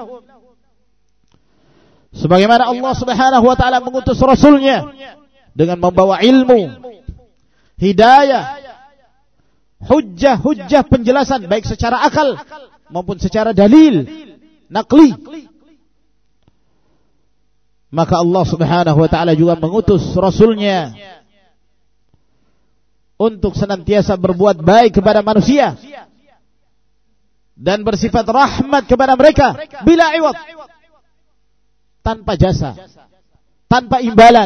Sebagaimana Allah Subhanahu wa taala mengutus rasulnya dengan membawa ilmu, hidayah, hujjah penjelasan baik secara akal maupun secara dalil naqli, maka Allah Subhanahu wa taala juga mengutus rasulnya untuk senantiasa berbuat baik kepada manusia dan bersifat rahmat kepada mereka bila iwad, tanpa jasa, tanpa imbalan.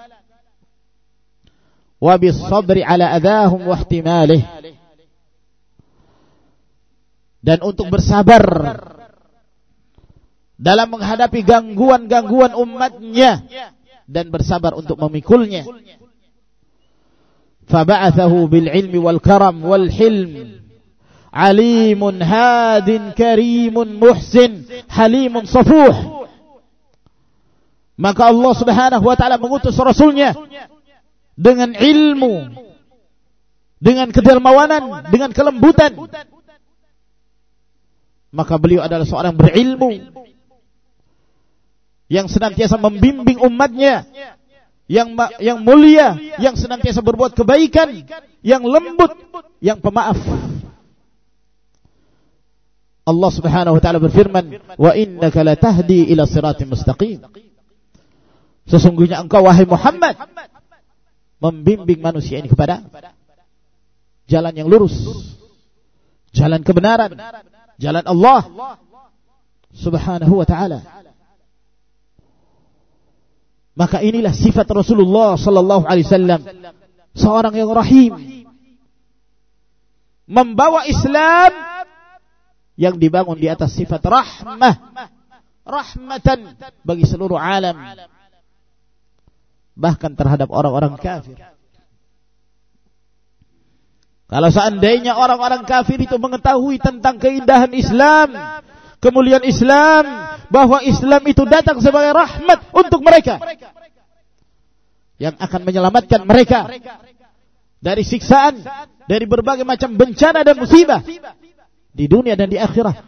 Wa bis sabri ala adahum wa ihtimalih, dan untuk bersabar dalam menghadapi gangguan-gangguan umatnya dan bersabar untuk memikulnya. Fa ba'athahu bil ilmi wal karam wal hilm, alimun hadin karimun muhsin halimun safuh. Maka Allah Subhanahu wa taala mengutus rasulnya dengan ilmu, dengan kedermawanan, dengan kelembutan. Maka beliau adalah seorang berilmu yang senantiasa membimbing umatnya, yang mulia, yang senantiasa berbuat kebaikan, yang lembut, yang pemaaf. Allah Subhanahu wa taala berfirman, "Wa innaka latahdi ila siratin mustaqim." Sesungguhnya engkau wahai Muhammad membimbing manusia ini kepada jalan yang lurus, jalan kebenaran, jalan Allah Subhanahu wa ta'ala. Maka inilah sifat Rasulullah sallallahu alaihi wasallam, seorang yang rahim, membawa Islam yang dibangun di atas sifat rahmah, rahmatan bagi seluruh alam, bahkan terhadap orang-orang kafir. Kalau seandainya orang-orang kafir itu mengetahui tentang keindahan Islam, kemuliaan Islam, bahwa Islam itu datang sebagai rahmat untuk mereka, yang akan menyelamatkan mereka dari siksaan, dari berbagai macam bencana dan musibah di dunia dan di akhirat,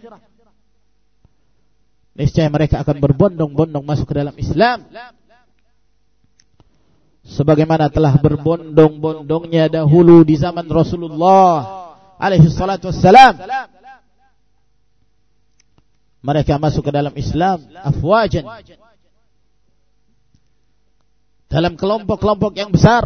niscaya mereka akan berbondong-bondong masuk ke dalam Islam, sebagaimana telah berbondong-bondongnya dahulu di zaman Rasulullah alaihi salatu wassalam. Mereka masuk ke dalam Islam afwajan, dalam kelompok-kelompok yang besar.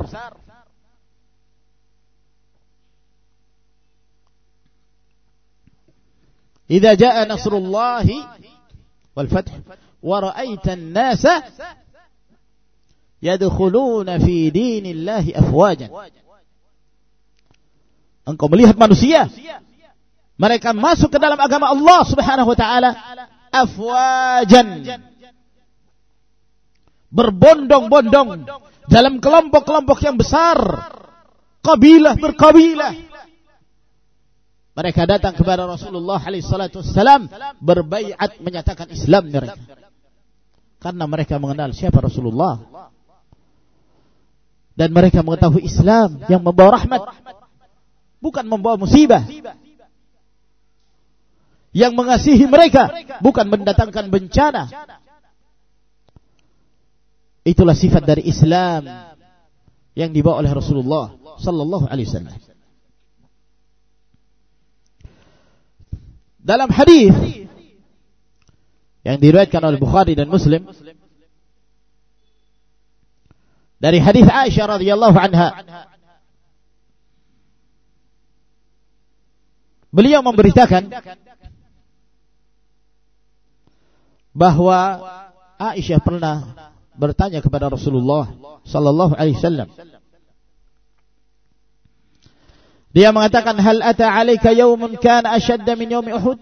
Idza jaa nasrullahi wal fath wa ra'aita an-nasa yadkhuluna fi dinillahi afwajan. Engkau melihat manusia, mereka masuk ke dalam agama Allah Subhanahu wa taala afwajan, berbondong-bondong dalam kelompok-kelompok yang besar, kabilah berkabilah. Mereka datang kepada Rasulullah alaihi salatu wassalam, berbaiat, menyatakan Islam mereka, karena mereka mengenal siapa Rasulullah, dan mereka mengetahui Islam yang membawa rahmat, bukan membawa musibah, yang mengasihi mereka, bukan mendatangkan bencana. Itulah sifat dari Islam yang dibawa oleh Rasulullah sallallahu alaihi wasallam. Dalam hadis yang diriwayatkan oleh Bukhari dan Muslim dari hadis Aisyah radhiyallahu anha, beliau memberitakan bahwa Aisyah pernah bertanya kepada Rasulullah sallallahu alaihi wasallam. Dia mengatakan, hal ata 'alaika yaumun kana ashadda min yaumi Uhud?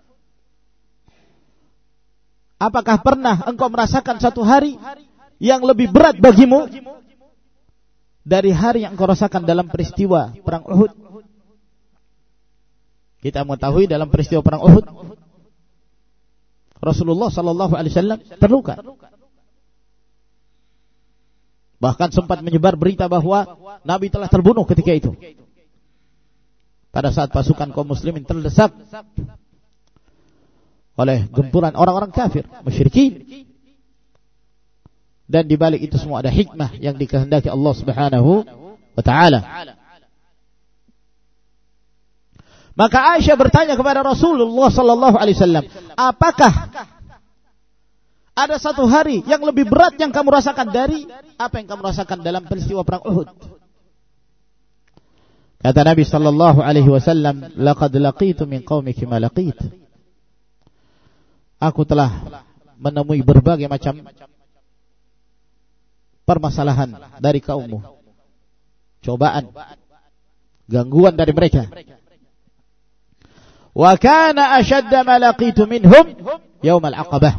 Apakah pernah engkau merasakan satu hari yang lebih berat bagimu dari hari yang engkau rasakan dalam peristiwa perang Uhud? Kita mengetahui dalam peristiwa perang Uhud Rasulullah sallallahu alaihi wasallam terluka. Bahkan sempat menyebar berita bahwa Nabi telah terbunuh ketika itu, pada saat pasukan kaum muslimin terdesak oleh gempuran orang-orang kafir, musyrikin. Dan di balik itu semua ada hikmah yang dikehendaki Allah Subhanahu wa taala. Maka Aisyah bertanya kepada Rasulullah sallallahu alaihi wasallam, apakah ada satu hari yang lebih berat yang kamu rasakan dari apa yang kamu rasakan dalam peristiwa perang Uhud? Kata Nabi sallallahu alaihi wasallam, laqad laqitu min qaumiki ma laqit. Aku telah menemui berbagai macam permasalahan dari kaummu, cobaan, gangguan dari mereka. Wa kana ashadda ma laqitu minhum yaum al-aqabah.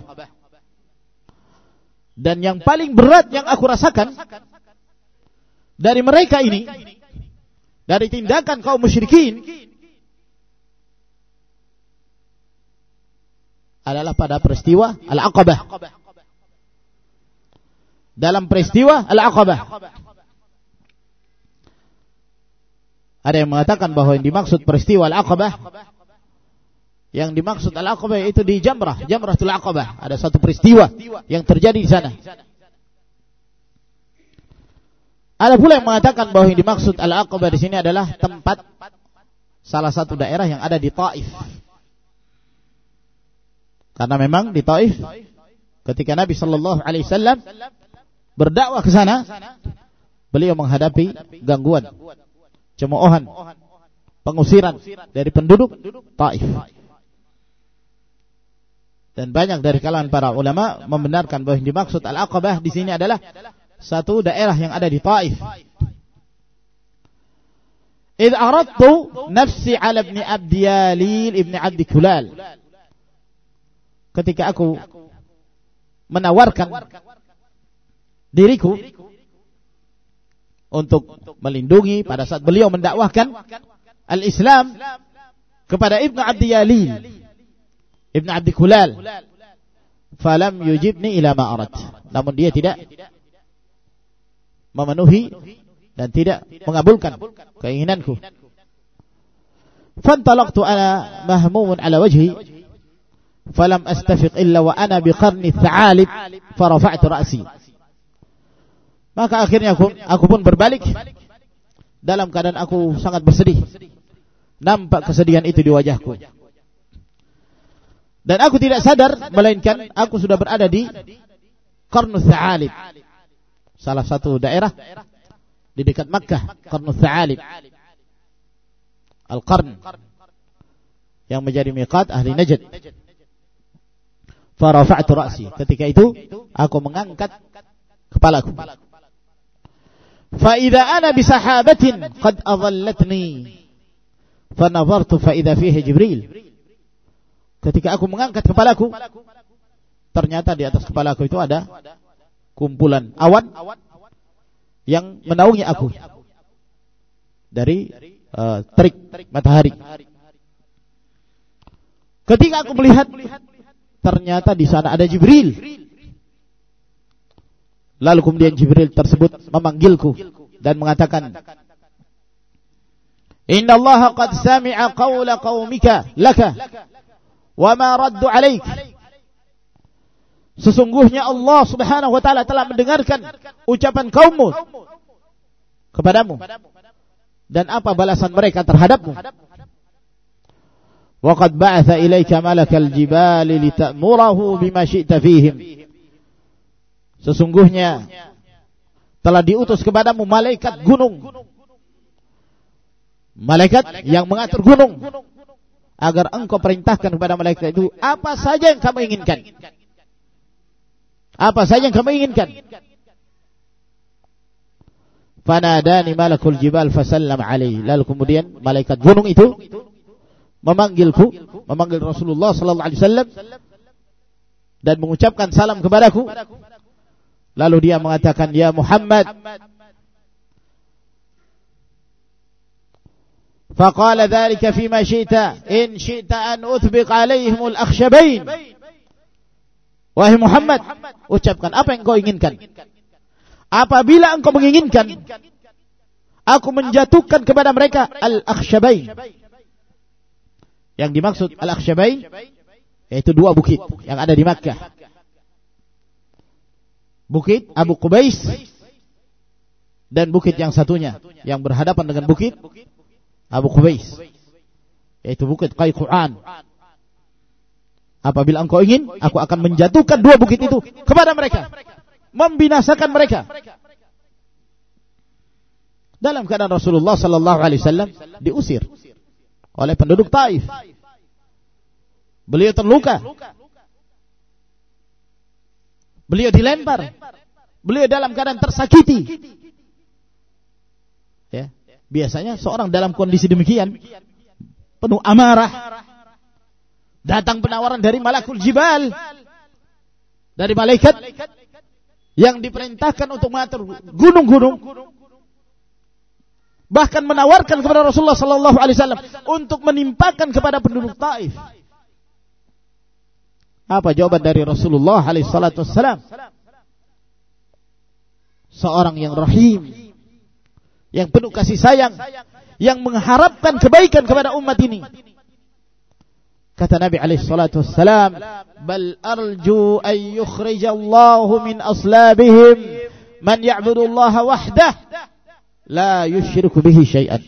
Dan yang paling berat yang aku rasakan dari mereka ini, dari tindakan kaum musyrikin, adalah pada peristiwa Al-Aqabah. Dalam peristiwa Al-Aqabah, ada yang mengatakan bahwa yang dimaksud peristiwa Al-Aqabah, yang dimaksud Al-Aqabah itu di Jamratul Aqabah. Ada satu peristiwa yang terjadi di sana. Ada pula yang mengatakan bahwa yang dimaksud Al-Aqabah di sini adalah tempat, salah satu daerah yang ada di Taif. Karena memang di Taif ketika Nabi sallallahu alaihi wasallam berdakwah ke sana, beliau menghadapi gangguan, cemoohan, pengusiran dari penduduk Taif. Dan banyak dari kalangan para ulama membenarkan bahwa yang dimaksud Al-Aqabah di sini adalah satu daerah yang ada di Taif. إذ أردت نفسي على ابن عبد ياليل ابن عبد كلال. Ketika aku menawarkan diriku untuk melindungi pada saat beliau mendakwahkan al-Islam kepada Ibnu Abdi Yalil Ibnu Abdi Kulal, falam yujibni ila ma arat. Namun dia tidak memenuhi dan tidak mengabulkan keinginanku. Fantalaqtu ana mahmumun ala wajhi falam astafiq illa wa ana biqarni tha'alib farafa'tu ra'si. Maka akhirnya aku pun berbalik dalam keadaan aku sangat bersedih. Nampak kesedihan itu di wajahku. Dan aku tidak sadar melainkan aku sudah berada di Qarnu Tha'alib, salah satu daerah di dekat Makkah. Qarnu Tha'alib, Al-Qarn, yang menjadi miqat ahli Najd. Farafa'tu ra'si. Ketika itu aku mengangkat kepalaku. Fa idza ana bi sahabatin qad adallatni. Fa nazartu fa idza fihi Jibril. Ketika aku mengangkat kepalaku, ternyata di atas kepalaku itu ada kumpulan awan yang menaungi aku dari terik matahari. Ketika aku melihat, ternyata di sana ada Jibril. Lalu kemudian Jibril tersebut memanggilku dan mengatakan, Inna Allah qad sami'a qawla qawmika laka wa ma raddu alaik. Sesungguhnya Allah subhanahu wa ta'ala telah mendengarkan ucapan kaummu kepadamu dan apa balasan mereka terhadapmu. Wa qad ba'atha ilaika malakal jibali litamurahu bima syi'ta fihim. Sesungguhnya telah diutus kepadamu malaikat gunung, malaikat yang mengatur gunung, agar engkau perintahkan kepada malaikat itu apa saja yang kamu inginkan. Apa saja yang kamu inginkan. Fanadani malakul jibal fasallam alaihi. Lalu kemudian malaikat gunung itu memanggil Rasulullah sallallahu alaihi wasallam dan mengucapkan salam kepadaku. Lalu dia mengatakan, ya Muhammad. Faqala dhalika fima syi'ta in syi'ta an uthbiq alaihimul akhshabain. Wahai Muhammad, ucapkan apa yang kau inginkan. Apabila engkau menginginkan, aku menjatuhkan kepada mereka al-akhshabain. Yang dimaksud al-akhshabain yaitu dua bukit yang ada di Makkah. Bukit Abu Qubais dan bukit yang satunya yang berhadapan dengan bukit Abu Qubais, yaitu bukit Qayqu'an. Apabila engkau ingin, aku akan menjatuhkan dua bukit itu kepada mereka, membinasakan mereka. Dalam keadaan Rasulullah sallallahu alaihi wasallam diusir oleh penduduk Taif. Beliau terluka. Beliau dilempar. Beliau dalam keadaan tersakiti. Ya, biasanya seorang dalam kondisi demikian penuh amarah, datang penawaran dari malakul jibal, dari malaikat yang diperintahkan untuk mengatur gunung-gunung, bahkan menawarkan kepada Rasulullah sallallahu alaihi wasallam untuk menimpakan kepada penduduk Taif. Apa jawaban dari Rasulullah alaihi salatu wassalam? Seorang yang rahim, yang penuh kasih sayang, yang mengharapkan kebaikan kepada umat ini. Kata Nabi alaihi salatu wassalam, "Bal arju an yukhrijallahu min aslabihim man ya'budu Allah wahdah la yusyriku bihi syai'an."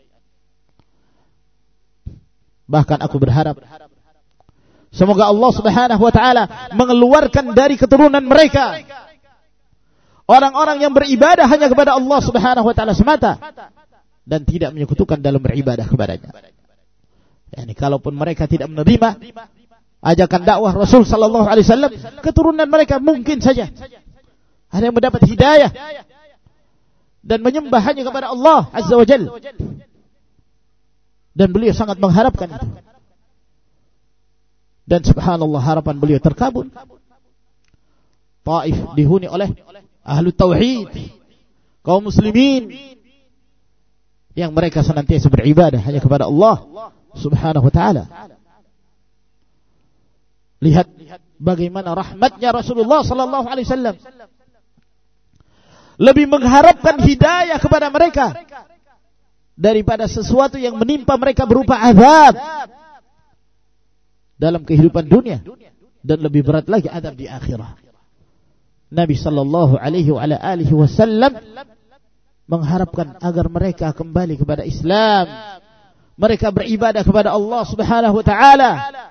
Bahkan aku berharap semoga Allah subhanahu wa ta'ala mengeluarkan dari keturunan mereka orang-orang yang beribadah hanya kepada Allah subhanahu wa ta'ala semata dan tidak menyekutukan dalam beribadah kepadanya. Yani kalaupun mereka tidak menerima ajakan dakwah Rasul sallallahu alaihi wasallam, keturunan mereka mungkin saja ada yang mendapat hidayah dan menyembah hanya kepada Allah azza wa jalla. Dan beliau sangat mengharapkan itu. Dan subhanallah, harapan beliau terkabul. Taif dihuni oleh ahlu tauhid, kaum muslimin yang mereka senantiasa beribadah hanya kepada Allah subhanahu wa ta'ala. Lihat bagaimana rahmatnya Rasulullah sallallahu alaihi wasallam, lebih mengharapkan hidayah kepada mereka daripada sesuatu yang menimpa mereka berupa azab dalam kehidupan dunia, dan lebih berat lagi azab di akhirat. Nabi sallallahu alaihi wa ala alihi wasallam mengharapkan agar mereka kembali kepada Islam, mereka beribadah kepada Allah subhanahu wa ta'ala.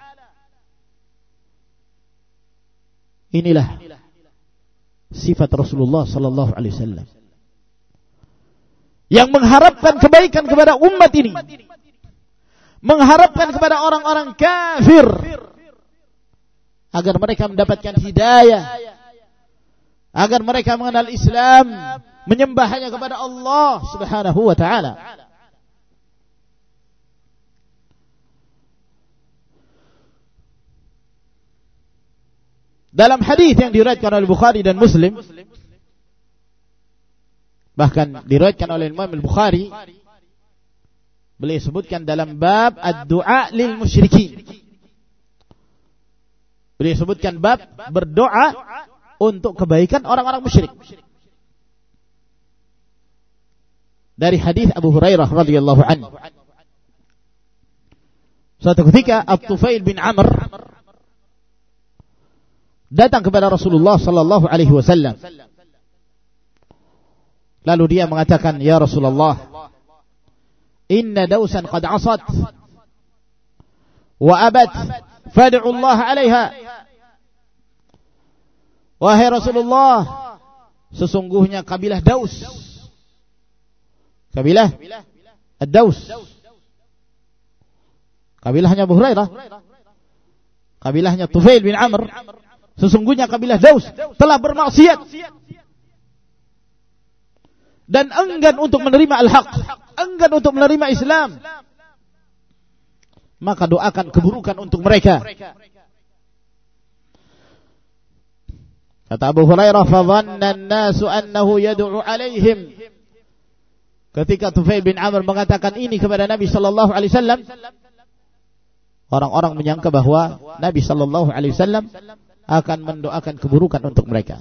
Inilah sifat Rasulullah sallallahu alaihi wasallam, yang mengharapkan kebaikan kepada umat ini, mengharapkan kepada orang-orang kafir agar mereka mendapatkan hidayah, agar mereka mengenal Islam, menyembah hanya kepada Allah subhanahu wa ta'ala. Dalam hadis yang diriwayatkan oleh Bukhari dan Muslim, bahkan diriwayatkan oleh Imam Al-Bukhari, beliau sebutkan dalam bab ad-du'a lil musyrikin, beliau sebutkan bab berdoa untuk kebaikan orang-orang musyrik. Dari hadis Abu Hurairah radhiyallahu anhu, suatu ketika At-Tufail bin Amr datang kepada Rasulullah sallallahu alaihi wasallam. Lalu dia mengatakan, "Ya Rasulullah, inna Dausan qad asat wa abat fad'u Allah 'alaiha." Wahai Rasulullah, sesungguhnya kabilah Daus, kabilah Ad-Daus, kabilahnya Abu Hurairah, kabilahnya Tufail bin Amr, sesungguhnya kabilah Daus telah bermaksiat dan enggan untuk menerima al-haq, enggan untuk menerima Islam. Maka doakan keburukan untuk mereka. Kata Abu Hurairah, "Fadhanna an-nasu annahu yad'u 'alaihim." Ketika Tufail bin Amr mengatakan ini kepada Nabi sallallahu alaihi wasallam, orang-orang menyangka bahwa Nabi sallallahu alaihi wasallam akan mendoakan keburukan untuk mereka.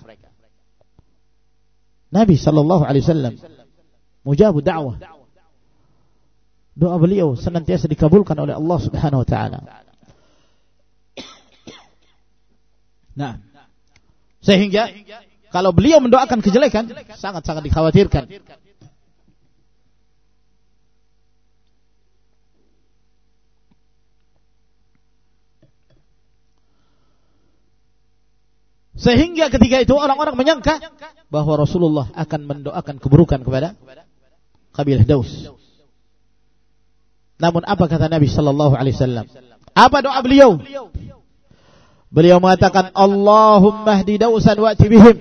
Nabi sallallahu alaihi wasallam mujabud da'wah. Doa beliau senantiasa dikabulkan oleh Allah Subhanahu wa taala. Nah, sehingga kalau beliau mendoakan kejelekan, sangat-sangat dikhawatirkan. Sehingga ketika itu orang-orang menyangka bahwa Rasulullah akan mendoakan keburukan kepada kabilah Daus. Namun apa kata Nabi sallallahu alaihi wasallam? Apa doa beliau? Beliau mengatakan, "Allahumma hdi Dausan wa'ti bihim."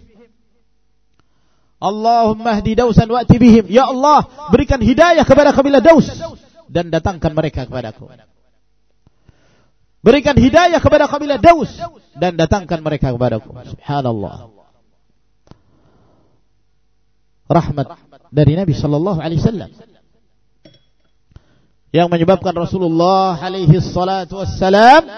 Allahumma hdi Dausan wa'ti bihim. Ya Allah, berikan hidayah kepada kabilah Daus dan datangkan mereka kepadaku. Berikan hidayah kepada kabilah Daus dan datangkan mereka kepadaku. Subhanallah. Rahmat dari Nabi sallallahu alaihi wasallam yang menyebabkan Rasulullah alaihi salatu wassalam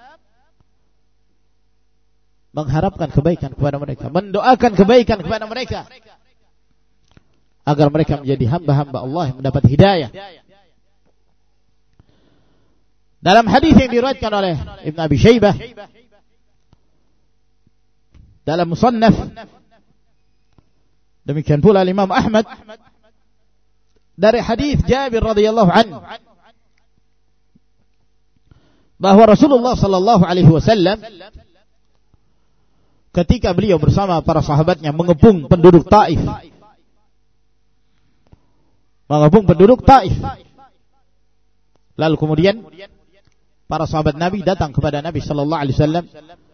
mengharapkan kebaikan kepada mereka, mendoakan kebaikan kepada mereka agar mereka menjadi hamba-hamba Allah yang mendapat hidayah. Dalam hadis yang diriwayatkan oleh Ibn Abi Syaibah dalam Musannaf, demikian pula Imam Ahmad dari hadis Jabir radhiyallahu anhu bahwa Rasulullah sallallahu alaihi wasallam ketika beliau bersama para sahabatnya mengepung penduduk Taif, lalu kemudian para sahabat Nabi datang kepada Nabi sallallahu alaihi wasallam.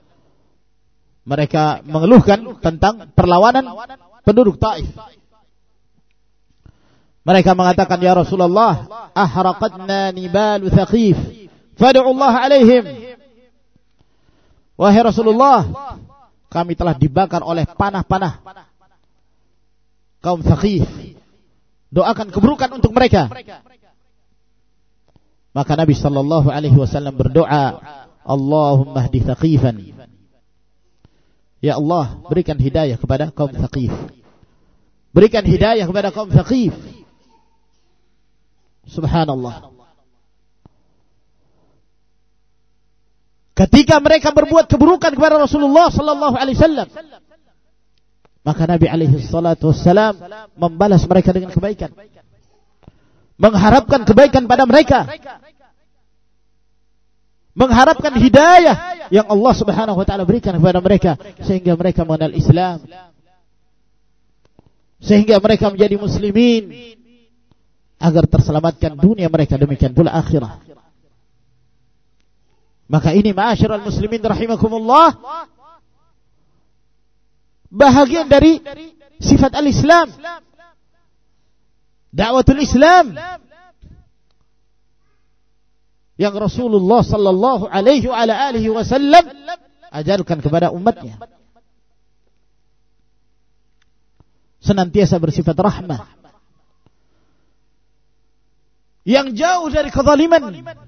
Mereka mengeluhkan tentang perlawanan penduduk Taif. Mereka mengatakan, ya Rasulullah, ahraqatna nibalu Thaqif, fad'u Allah alaihim. Wahai Rasulullah, kami telah dibakar oleh panah-panah kaum Thaqif. Doakan keburukan untuk mereka. Maka Nabi sallallahu alaihi wasallam berdoa, Allahumma hdi Thaqifan. Ya Allah, berikan hidayah kepada kaum Thaqif. Berikan hidayah kepada kaum Thaqif. Subhanallah. Ketika mereka berbuat keburukan kepada Rasulullah sallallahu alaihi wasallam, maka Nabi alaihi salatu wassalam membalas mereka dengan kebaikan. Mengharapkan kebaikan pada mereka. Mengharapkan hidayah yang Allah Subhanahu wa taala berikan kepada mereka sehingga mereka mengenal Islam. Sehingga mereka menjadi muslimin agar terselamatkan dunia mereka, demikian pula akhirah. Maka ini ma'asyiral muslimin rahimakumullah, bahagian dari sifat al-Islam, dakwatul Islam yang Rasulullah sallallahu alaihi wa alihi wasallam ajarkan kepada umatnya. Senantiasa bersifat rahmah, yang jauh dari kezaliman,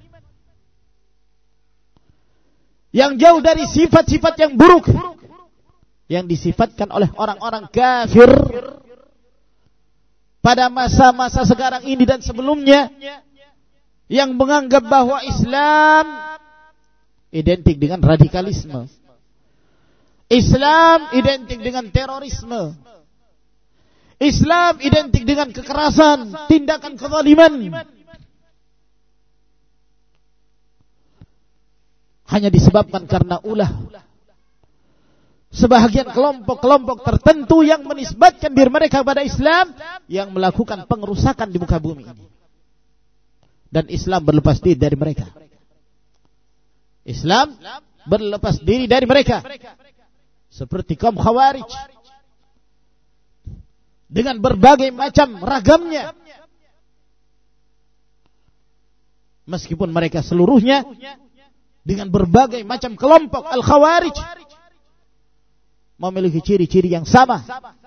yang jauh dari sifat-sifat yang buruk yang disifatkan oleh orang-orang kafir pada masa-masa sekarang ini dan sebelumnya, yang menganggap bahwa Islam identik dengan radikalisme, Islam identik dengan terorisme, Islam identik dengan kekerasan, tindakan kezaliman. Hanya disebabkan karena ulah sebahagian kelompok-kelompok tertentu yang menisbatkan diri mereka kepada Islam, yang melakukan pengrusakan di muka bumi ini. Dan Islam berlepas diri dari mereka. Islam berlepas diri dari mereka. Seperti kaum Khawarij, dengan berbagai macam ragamnya. Meskipun mereka seluruhnya dengan berbagai macam kelompok Al-Khawarij memiliki ciri-ciri yang sama,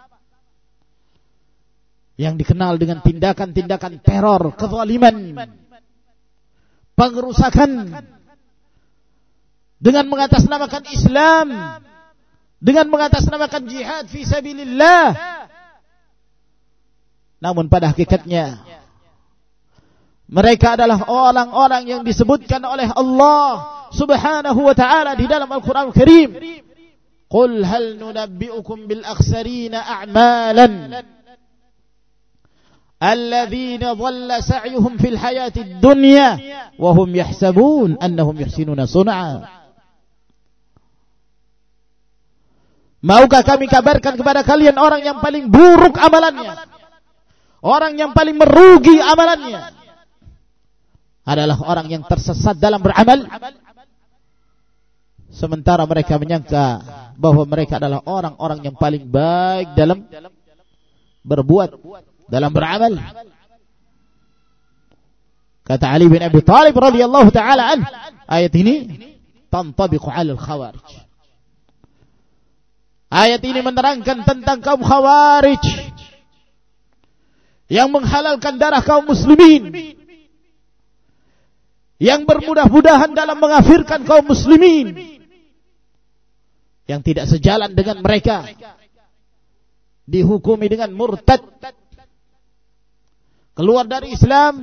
yang dikenal dengan tindakan-tindakan teror, kezaliman, pengerusakan, dengan mengatasnamakan Islam, dengan mengatasnamakan jihad fi sabilillah. Namun pada hakikatnya mereka adalah orang-orang yang disebutkan oleh Allah Subhanahu wa ta'ala di dalam Al-Quran Al-Karim. Qul hal nunabbi'ukum bil akhsarina a'malan alladhina dhalla sa'yuhum fil hayatid dunya wa hum yahsabun annahum yuhsinuna sun'a. Maukah kami kabarkan kepada kalian orang yang paling buruk amalannya, orang yang paling merugi amalannya adalah orang yang tersesat dalam beramal, sementara mereka menyangka bahwa mereka adalah orang-orang yang paling baik dalam berbuat, dalam beramal. Kata Ali bin Abi Thalib radhiyallahu taala anhu, ayat ini tantabiqu 'alal khawarij. Ayat ini menerangkan tentang kaum Khawarij yang menghalalkan darah kaum muslimin, yang bermudah-mudahan dalam mengafirkan kaum muslimin, yang tidak sejalan dengan mereka dihukumi dengan murtad, keluar dari Islam.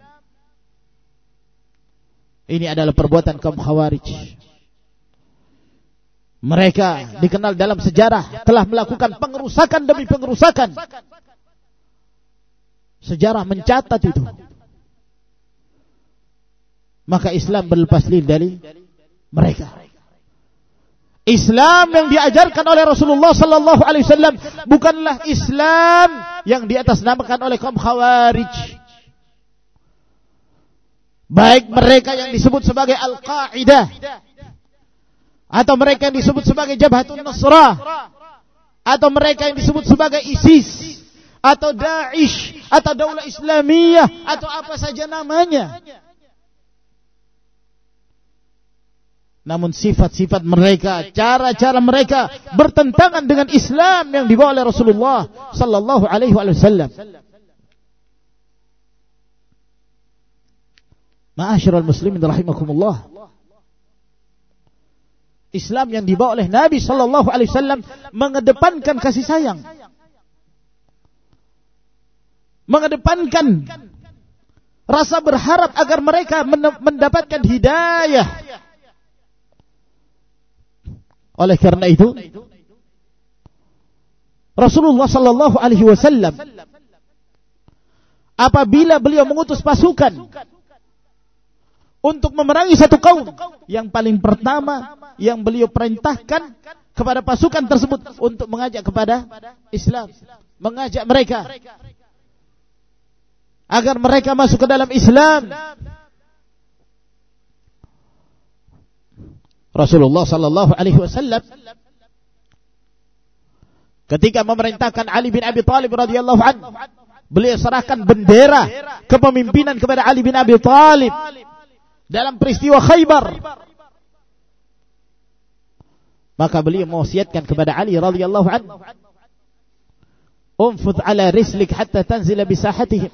Ini adalah perbuatan kaum Khawarij. Mereka dikenal dalam sejarah telah melakukan pengerusakan demi pengerusakan. Sejarah mencatat itu. Maka Islam berlepas diri dari mereka. Islam yang diajarkan oleh Rasulullah sallallahu alaihi wasallam bukanlah Islam yang diatasnamakan oleh kaum Khawarij. baik mereka yang disebut sebagai Al-Qa'idah atau mereka yang disebut sebagai Jabhatun Nusrah atau mereka yang disebut sebagai ISIS atau Daesh atau Daulah Islamiyah atau apa saja namanya. Namun sifat-sifat mereka, cara-cara mereka bertentangan dengan Islam yang dibawa oleh Rasulullah sallallahu alaihi wasallam. Ma'asyiral muslimin rahimakumullah. Islam yang dibawa oleh Nabi sallallahu alaihi wasallam mengedepankan kasih sayang. Mengedepankan rasa berharap agar mereka mendapatkan hidayah. Oleh karena itu, Rasulullah sallallahu alaihi wasallam apabila beliau mengutus pasukan untuk memerangi satu kaum, yang paling pertama yang beliau perintahkan kepada pasukan tersebut untuk mengajak kepada Islam, mengajak mereka agar mereka masuk ke dalam Islam. Rasulullah sallallahu alaihi wasallam ketika memerintahkan Ali bin Abi Thalib radhiyallahu anhu, beliau serahkan bendera kepemimpinan kepada Ali bin Abi Thalib dalam peristiwa Khaybar. Maka beliau mewasiatkan kepada Ali radhiyallahu anhu, "Unfudh ala rislik hatta tanzila bi sahatihim.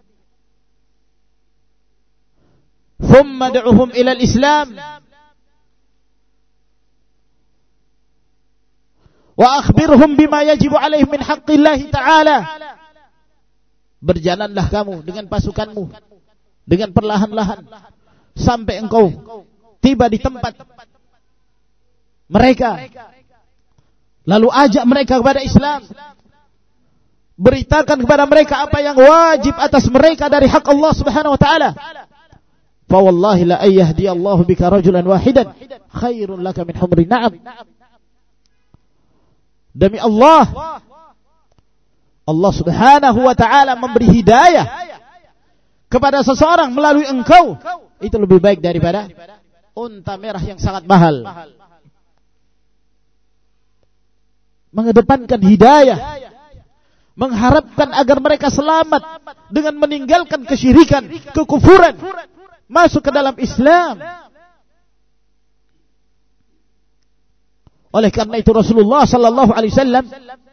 Thumma da'uhum ila al-Islam. Wa akhbirhum bima yajibu alaihim min haqqillahi ta'ala." Berjalanlah kamu dengan pasukanmu dengan perlahan-lahan sampai engkau tiba di tempat mereka, lalu ajak mereka kepada Islam, beritakan kepada mereka apa yang wajib atas mereka dari hak Allah Subhanahu wa taala. Fa wallahi la ayyadiyallahu bika rajulan wahidan khairun laka min humri na'am. Demi Allah, Allah Subhanahu wa taala memberi hidayah kepada seseorang melalui engkau, itu lebih baik daripada unta merah yang sangat mahal. Mengedepankan hidayah, mengharapkan agar mereka selamat dengan meninggalkan kesyirikan, kekufuran, masuk ke dalam Islam. Oleh karena itu Rasulullah sallallahu alaihi wasallam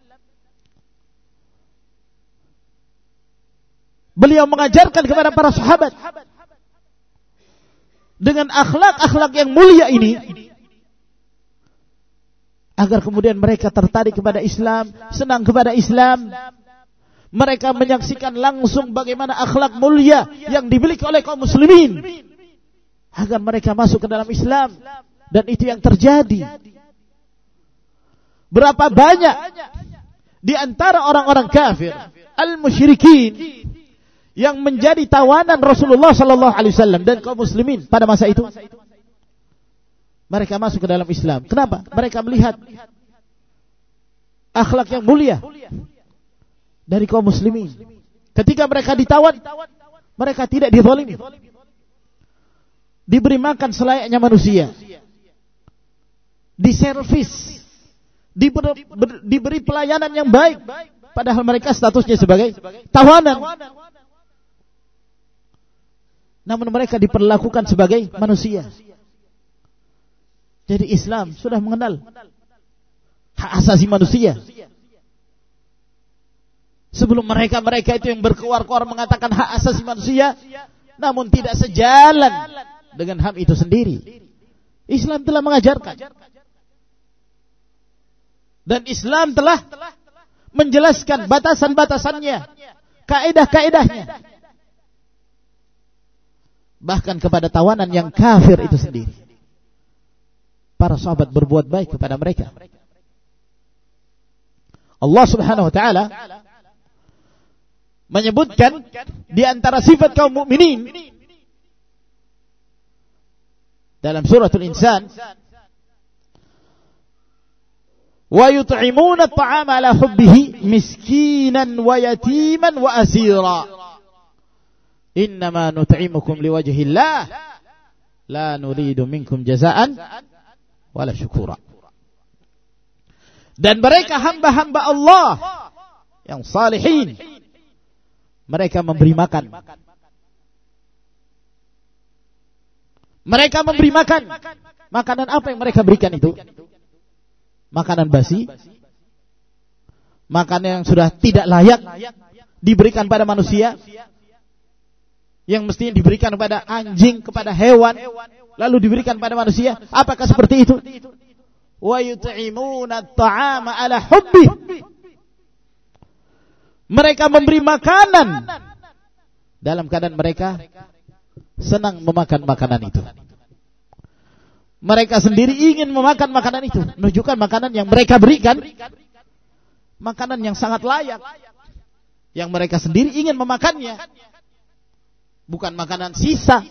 beliau mengajarkan kepada para sahabat dengan akhlak-akhlak yang mulia ini agar kemudian mereka tertarik kepada Islam, senang kepada Islam. Mereka menyaksikan langsung bagaimana akhlak mulia yang dimiliki oleh kaum muslimin agar mereka masuk ke dalam Islam, dan itu yang terjadi. Berapa banyak di antara orang-orang kafir, al-musyrikin, yang menjadi tawanan Rasulullah sallallahu alaihi wasallam dan kaum muslimin pada masa itu. Mereka masuk ke dalam Islam. Kenapa? Mereka melihat akhlak yang mulia dari kaum muslimin. Ketika mereka ditawan, mereka tidak dizalimi, diberi makan selayaknya manusia, diservis, diberi pelayanan yang baik, padahal mereka statusnya sebagai tawanan. Namun mereka diperlakukan sebagai manusia. Jadi Islam sudah mengenal hak asasi manusia. Sebelum mereka itu yang berkuar-kuar mengatakan hak asasi manusia, namun tidak sejalan dengan HAM itu sendiri. Islam telah mengajarkan, dan Islam telah menjelaskan batasan-batasannya, kaidah-kaidahnya, bahkan kepada tawanan yang kafir itu sendiri. Para sahabat berbuat baik kepada mereka. Allah Subhanahu wa taala menyebutkan di antara sifat kaum mukminin dalam suratul Insan, wa yut'imuna at-ta'ama ala hubbihi miskinan wa yatiman wa asira. Innama nut'imukum liwajhillah la nuridu minkum jazaan wala syukura. Dan mereka hamba-hamba Allah yang salihin, mereka memberi makan. Mereka memberi makan. Makanan apa yang mereka berikan itu? Makanan basi, makanan yang sudah tidak layak diberikan pada manusia, yang mestinya diberikan kepada anjing, kepada hewan, lalu diberikan pada manusia. Apakah seperti itu? Wa yut'imuna at-ta'ama ala hubbi. Mereka memberi makanan dalam keadaan mereka senang memakan makanan itu. Mereka sendiri ingin memakan makanan itu, menunjukkan makanan yang mereka berikan makanan yang sangat layak, yang mereka sendiri ingin memakannya, bukan makanan sisa,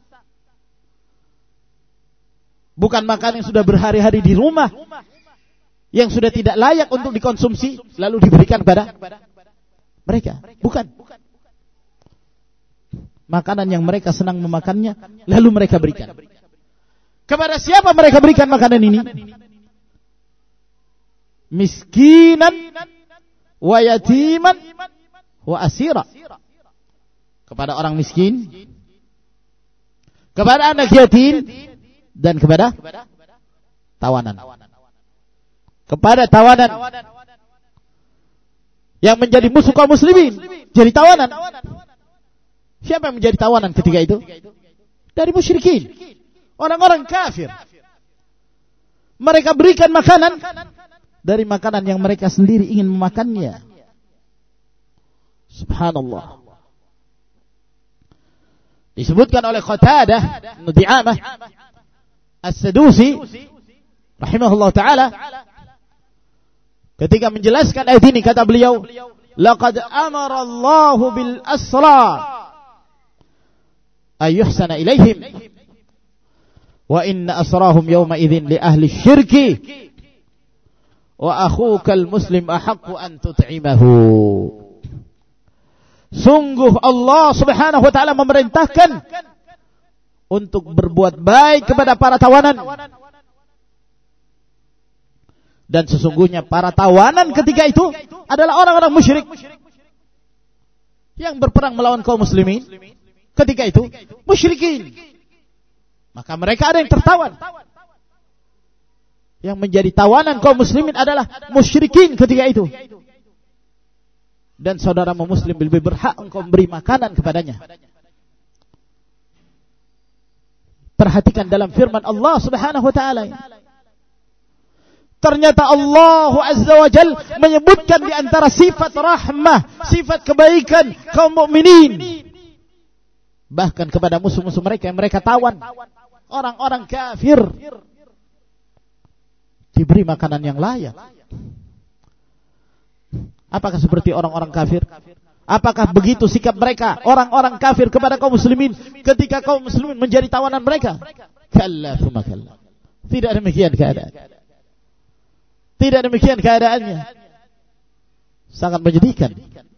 bukan makanan yang sudah berhari-hari di rumah, yang sudah tidak layak untuk dikonsumsi lalu diberikan pada mereka. Bukan. Makanan yang mereka senang memakannya lalu mereka berikan. Kepada siapa mereka berikan makanan ini? Miskinan wa yatiman wa asira. Kepada orang miskin, kepada anak yatim, dan kepada tawanan. Kepada tawanan yang menjadi musuh kaum muslimin, jadi tawanan. Siapa yang menjadi tawanan ketika itu? Dari musyrikin, orang-orang kafir. Mereka berikan makanan dari makanan yang mereka sendiri ingin memakannya. Subhanallah. Disebutkan oleh Qatadah bin Di'amah As-Sadusi rahimahullah ta'ala, ketika menjelaskan ayat ini, kata beliau, laqad amara Allahu bil asra ayyuhsana ilaihim wa inna asrahum yawma idzin li ahli syirki wa akhukal muslim ahaqqu an tut'imahu. Sungguh Allah subhanahu wa ta'ala memerintahkan untuk berbuat baik kepada para tawanan, dan sesungguhnya para tawanan ketika itu adalah orang-orang musyrik yang berperang melawan kaum muslimin. Ketika itu musyrikin, maka mereka ada yang tertawan. Yang menjadi tawanan kaum muslimin adalah musyrikin ketika itu. Dan saudaramu muslim lebih berhak engkau memberi makanan kepadanya. Perhatikan dalam firman Allah subhanahu wa ta'ala, ternyata Allah azza wa jal menyebutkan di antara sifat rahmah, sifat kebaikan kaum mukminin, bahkan kepada musuh-musuh mereka yang mereka tawan, orang-orang kafir, diberi makanan yang layak. Apakah seperti orang-orang kafir? Apakah begitu sikap mereka, orang-orang kafir, kepada kaum muslimin ketika kaum muslimin menjadi tawanan mereka? Kalla thumma kalla. Tidak demikian keadaan. Tidak demikian keadaannya. Sangat menyedihkan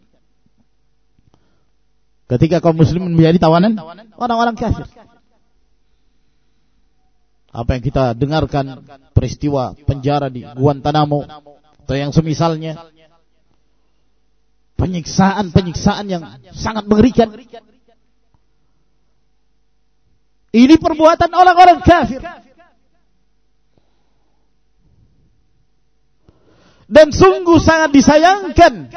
ketika kaum muslimin menjadi tawanan orang-orang kafir. Apa yang kita dengarkan, peristiwa penjara di Guantanamo atau yang semisalnya, penyiksaan-penyiksaan yang sangat mengerikan. Ini perbuatan orang-orang kafir. Dan sungguh sangat disayangkan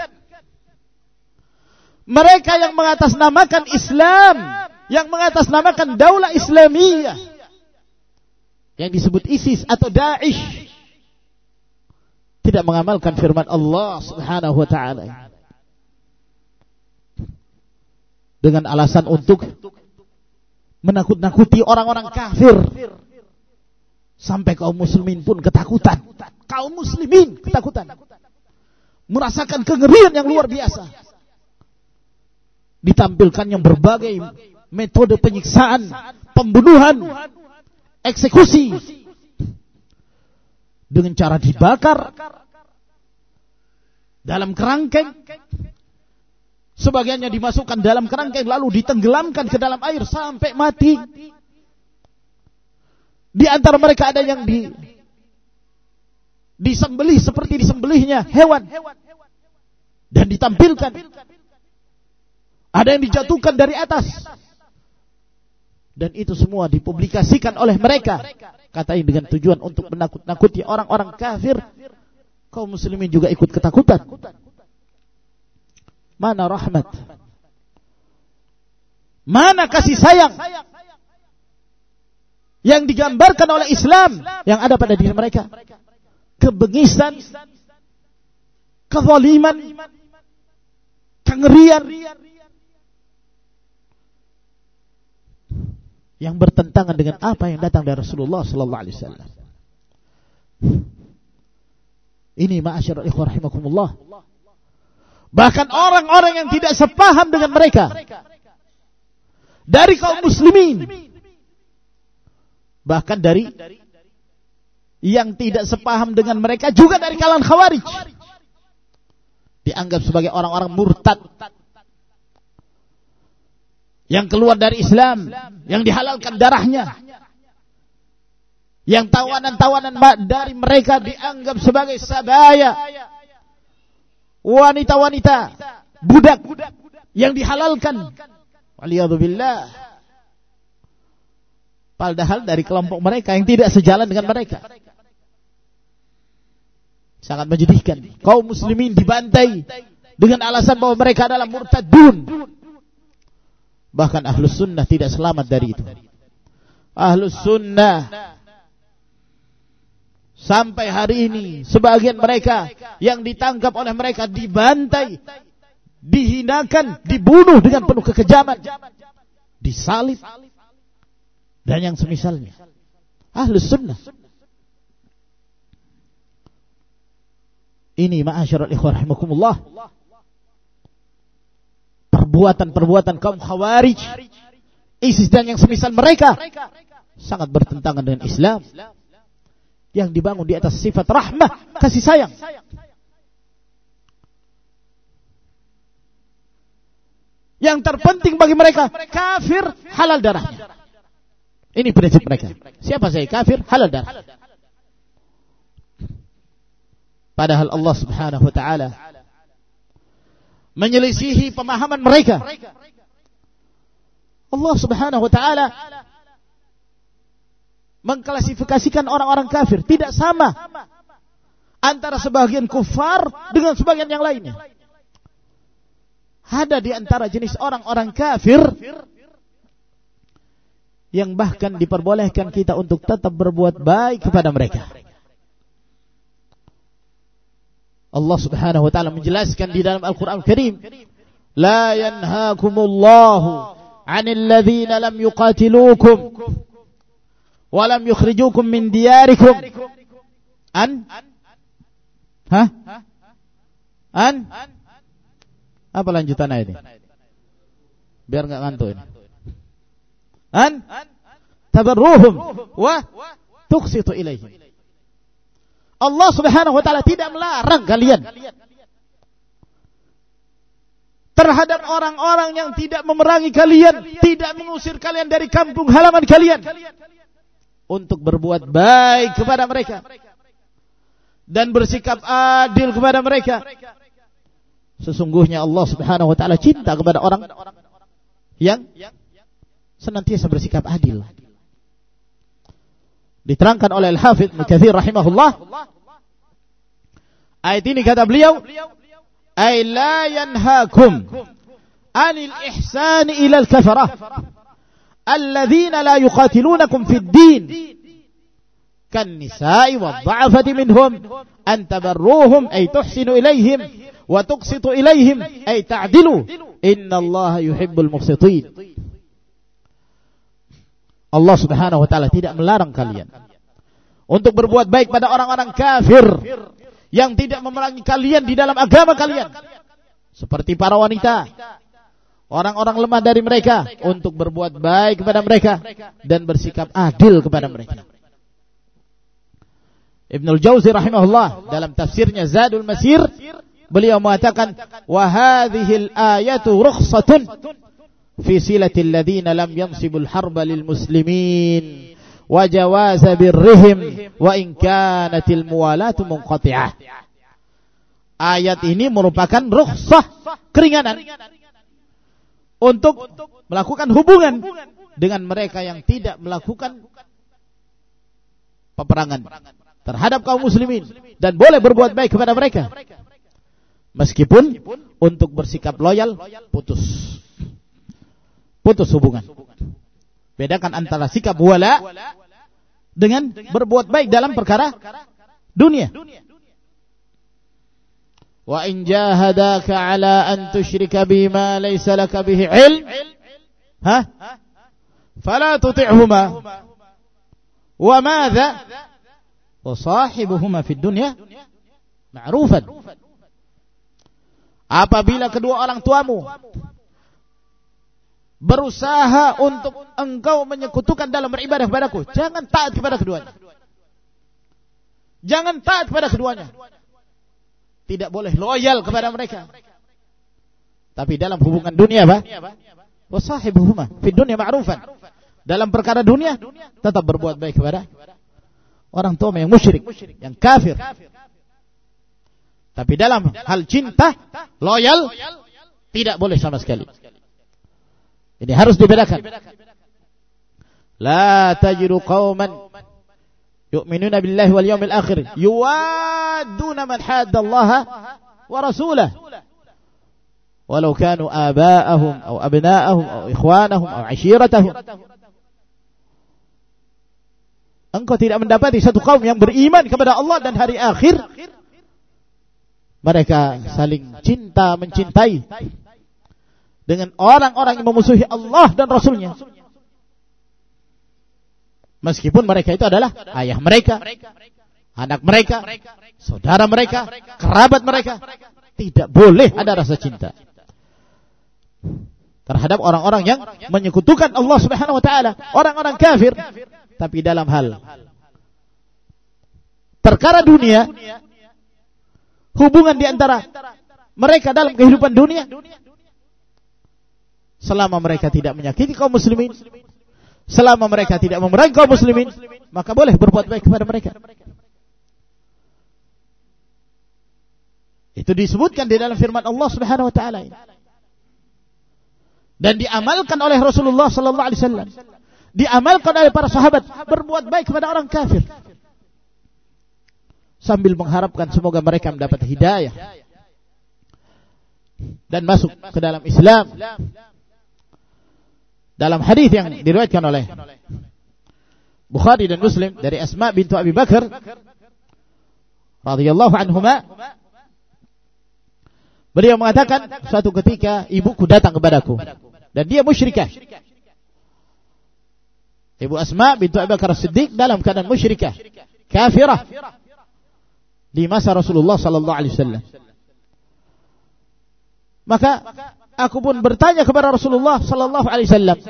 mereka yang mengatasnamakan Islam, yang mengatasnamakan daulah Islamiyah, yang disebut ISIS atau Daesh, tidak mengamalkan firman Allah subhanahu wa ta'ala dengan alasan untuk menakut-nakuti orang-orang kafir, sampai kaum muslimin pun ketakutan. Kaum muslimin ketakutan, merasakan kengerian yang luar biasa. Ditampilkan yang berbagai metode penyiksaan, pembunuhan, eksekusi, dengan cara dibakar dalam kerangkeng, Sebagiannya dimasukkan dalam kerangkeng lalu ditenggelamkan ke dalam air sampai mati. Di antara mereka ada yang disembelih seperti disembelihnya hewan dan ditampilkan. Ada yang dijatuhkan dari atas. Dan itu semua dipublikasikan oleh mereka, katanya dengan tujuan untuk menakut-nakuti orang-orang kafir. Kaum muslimin juga ikut ketakutan. Mana rahmat? Mana kasih sayang yang digambarkan oleh Islam yang ada pada diri mereka? Kebengisan, kezaliman, kengerian yang bertentangan dengan apa yang datang dari Rasulullah sallallahu alaihi wasallam. Ini ma'asyiral ikhwah rahimakumullah. Bahkan orang-orang yang tidak sepaham dengan mereka dari kaum muslimin, bahkan dari yang tidak sepaham dengan mereka juga dari kalangan Khawarij, dianggap sebagai orang-orang murtad yang keluar dari Islam, yang dihalalkan darahnya, yang tawanan-tawanan dari mereka dianggap sebagai sabaya, wanita-wanita, budak yang dihalalkan. Waliyadzubillah. Padahal dari kelompok mereka yang tidak sejalan dengan mereka. Sangat menyedihkan. Kaum muslimin dibantai dengan alasan bahwa mereka adalah murtadun. Bahkan Ahlus Sunnah tidak selamat dari itu. Ahlus Sunnah sampai hari ini sebagian mereka yang ditangkap oleh mereka dibantai, dihinakan, dibunuh dengan penuh kekejaman, disalib dan yang semisalnya. Ahlus Sunnah. Ini ma'asyiral ikhwah rahimakumullah, perbuatan-perbuatan kaum Khawarij, ISIS dan yang semisal mereka sangat bertentangan dengan Islam yang dibangun di atas sifat rahmah, kasih sayang. Yang terpenting bagi mereka, kafir halal darahnya. Ini prinsip mereka. Siapa saya kafir halal darah. Padahal Allah Subhanahu wa taala menyelisihi pemahaman mereka. Allah Subhanahu wa taala mengklasifikasikan orang-orang kafir tidak sama antara sebagian kufar dengan sebagian yang lainnya. Ada di antara jenis orang-orang kafir yang bahkan diperbolehkan kita untuk tetap berbuat baik kepada mereka. Allah Subhanahu wa taala menjelaskan di dalam Al-Qur'an Al-Karim, la yanhaakumullahu 'anil ladzina lam yuqatilukum wa lam yukhrijukum min diyarikum apa lanjutan ayat ini? Biar enggak ngantuk ini. Tabarruhum wa tuqsitu ilaihim. Allah Subhanahu wa taala tidak melarang kalian terhadap orang-orang yang tidak memerangi kalian, tidak mengusir kalian dari kampung halaman kalian, untuk berbuat baik kepada mereka dan bersikap adil kepada mereka. Sesungguhnya Allah Subhanahu wa taala cinta kepada orang yang senantiasa bersikap adil. Diterangkan oleh Al-Hafidz Ibnu Katsir rahimahullah, ayat ini kata beliau, ay la yanhaakum anil ihsani ila al-kafarah alladzina la yuqatilunakum fid din kan nisa'i wad-dha'afati minhum an tabarruhum ay tuhsinu ilaihim wa tuqsitu ilaihim ay ta'dilu innallaha yuhibbul muqsitin. Allah Subhanahu wa taala tidak melarang kalian untuk berbuat baik pada orang-orang kafir yang tidak memerangi kalian di dalam agama kalian, seperti para wanita, orang-orang lemah dari mereka, untuk berbuat baik kepada mereka dan bersikap adil kepada mereka. Ibnul Jauzi rahimahullah dalam tafsirnya Zadul Masir beliau mengatakan, wa hadhil ayatu rukhsatun fi silatil ladzina lam yansibul harba lil muslimin wa jawaza birrihim wa in kanatil muwalatu munqati'ah. Ayat ini merupakan rukhsah, keringanan untuk melakukan hubungan dengan mereka yang tidak melakukan peperangan terhadap kaum muslimin dan boleh berbuat baik kepada mereka meskipun untuk bersikap loyal putus hubungan. Bedakan antara sikap wala dengan berbuat baik dalam perkara dunia. Wa in jahadaka ala an tusyrika bima laysa laka bihi ilm fala tuti'huma wa madza wa sahibuhuma fid dunya ma'rufan. Apabila kedua orang tuamu berusaha untuk engkau menyekutukan dalam beribadah kepadaku, jangan taat kepada keduanya. Jangan taat kepada keduanya. Tidak boleh loyal kepada mereka. Tapi dalam hubungan dunia apa? Wasahibuhuma fid dunya ma'rufan. Dalam perkara dunia tetap berbuat baik kepada orang tua yang musyrik, yang kafir. Tapi dalam hal cinta, loyal tidak boleh sama sekali. Ini harus dibedakan. La tajidu qauman yu'minuna billahi wal yawmil akhir yuwadduna man haddallaha wa rasulahu walau kanu aba'ahum aw abna'ahum aw ikhwanahum aw 'ashiratahum. Engkau tidak mendapati satu kaum yang beriman kepada Allah dan hari akhir mereka saling cinta mencintai dengan orang-orang yang memusuhi Allah dan Rasulnya, meskipun mereka itu adalah ayah mereka, anak mereka, saudara mereka, kerabat mereka. Tidak boleh ada rasa cinta terhadap orang-orang yang menyekutukan Allah Subhanahu wa taala, orang-orang kafir. Tapi dalam hal perkara dunia, hubungan di antara mereka dalam kehidupan dunia, selama mereka tidak menyakiti kaum muslimin, selama mereka tidak memerangi kaum muslimin, maka boleh berbuat baik kepada mereka. Itu disebutkan di dalam firman Allah Subhanahu wa taala ini. Dan diamalkan oleh Rasulullah sallallahu alaihi wasallam. Diamalkan oleh para sahabat, berbuat baik kepada orang kafir sambil mengharapkan semoga mereka mendapat hidayah dan masuk ke dalam Islam. Dalam hadis yang diriwayatkan oleh Bukhari dan Muslim dari Asma bintu Abi Bakar radhiyallahu anhuma, beliau mengatakan, suatu ketika ibuku datang kepadaku dan dia musyrikah. Ibu Asma bintu Abi Bakar As-Siddiq dalam keadaan musyrikah, kafirah di masa Rasulullah sallallahu alaihi wasallam. Maka aku pun bertanya kepada Rasulullah sallallahu alaihi wasallam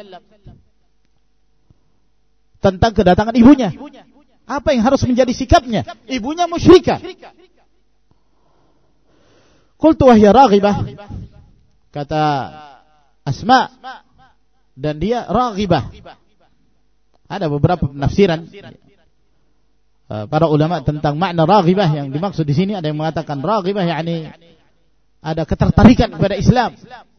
tentang kedatangan ibunya. Apa yang harus menjadi sikapnya? Ibunya musyrikah. Qultu wa hiya raghibah. Kata Asma, dan dia raghibah. Ada beberapa penafsiran para ulama tentang makna raghibah. Yang dimaksud di sini ada yang mengatakan raghibah yakni ada ketertarikan kepada Islam.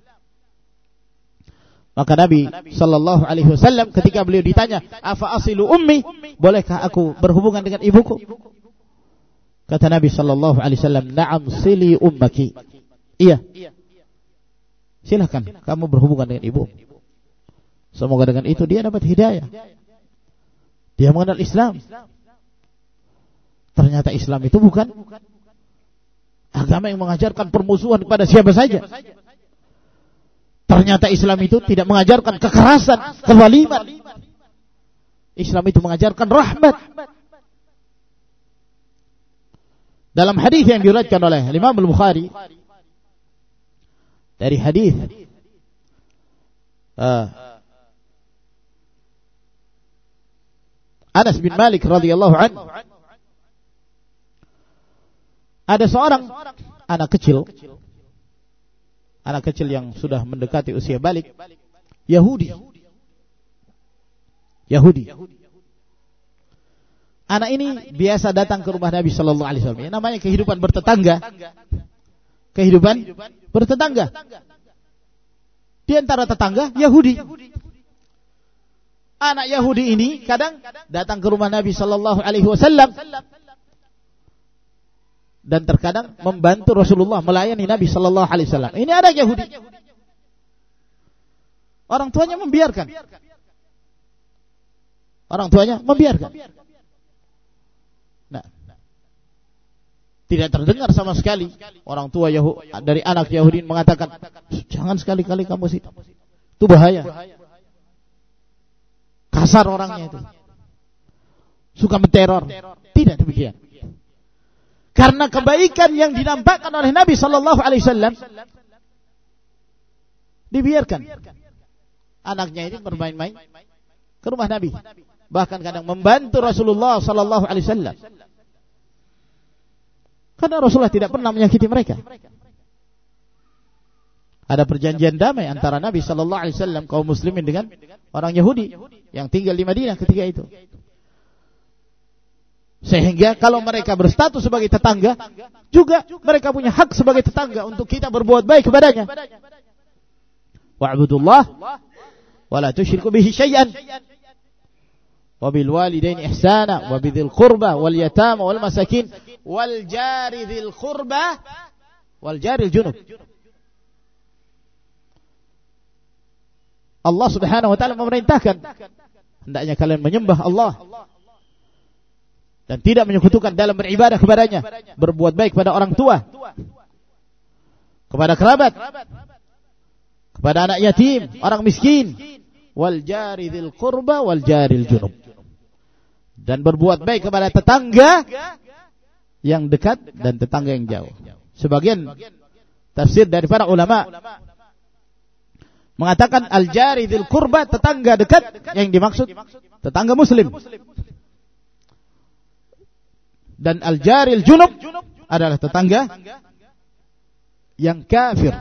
Maka Nabi sallallahu alaihi wasallam ketika beliau ditanya, "Afa asilu ummi?" Bolehkah aku berhubungan dengan ibuku? Kata Nabi sallallahu alaihi wasallam, "Na'am, sili ummaki." Iya. Silakan kamu berhubungan dengan ibu. Semoga dengan itu dia dapat hidayah. Dia mengenal Islam. Ternyata Islam itu bukan agama yang mengajarkan permusuhan kepada siapa saja. Ternyata Islam itu tidak mengajarkan kekerasan, kezaliman. Islam itu mengajarkan rahmat. Dalam hadis yang diriwayatkan oleh Imam Al-Bukhari dari hadis Anas bin Malik radhiyallahu anhu, ada seorang anak kecil yang sudah mendekati usia balik, Yahudi. Anak ini biasa datang ke rumah Nabi sallallahu alaihi wasallam. Yang namanya kehidupan bertetangga. Di antara tetangga Yahudi. Anak Yahudi ini kadang datang ke rumah Nabi sallallahu alaihi wasallam dan terkadang membantu Rasulullah melayani Nabi sallallahu alaihi wasallam. Ini anak Yahudi. Orang tuanya membiarkan. Nah, tidak terdengar sama sekali orang tua dari anak Yahudi mengatakan, jangan sekali-kali kamu sih, itu bahaya. Kasar orangnya itu, suka menteror. Tidak demikian. Karena kebaikan yang dinampakkan oleh Nabi Sallallahu Alaihi Wasallam, dibiarkan anaknya ini bermain-main ke rumah Nabi, bahkan kadang membantu Rasulullah Sallallahu Alaihi Wasallam. Karena Rasulullah tidak pernah menyakiti mereka. Ada perjanjian damai antara Nabi Sallallahu Alaihi Wasallam kaum muslimin dengan orang Yahudi yang tinggal di Madinah ketika itu. Sehingga kalau mereka berstatus sebagai tetangga, juga mereka punya hak sebagai tetangga untuk kita berbuat baik kepadanya. Wa'budullah wa la tusyriku bihi syai'an. Wa bil walidaini ihsana wa bidzil qurba wal yatama wal masakin wal jari dzil qurba wal jaril junub. Allah Subhanahu wa taala memerintahkan hendaknya kalian menyembah Allah dan tidak menyekutukan dalam beribadah kepadanya, berbuat baik kepada orang tua, kepada kerabat, kepada anak yatim, orang miskin, wal jari dzil qurba wal jaril junub, dan berbuat baik kepada tetangga yang dekat dan tetangga yang jauh. Sebagian tafsir dari para ulama mengatakan al-jari dzil qurba, tetangga dekat, yang dimaksud tetangga muslim. Dan al-jaril junub adalah tetangga yang kafir.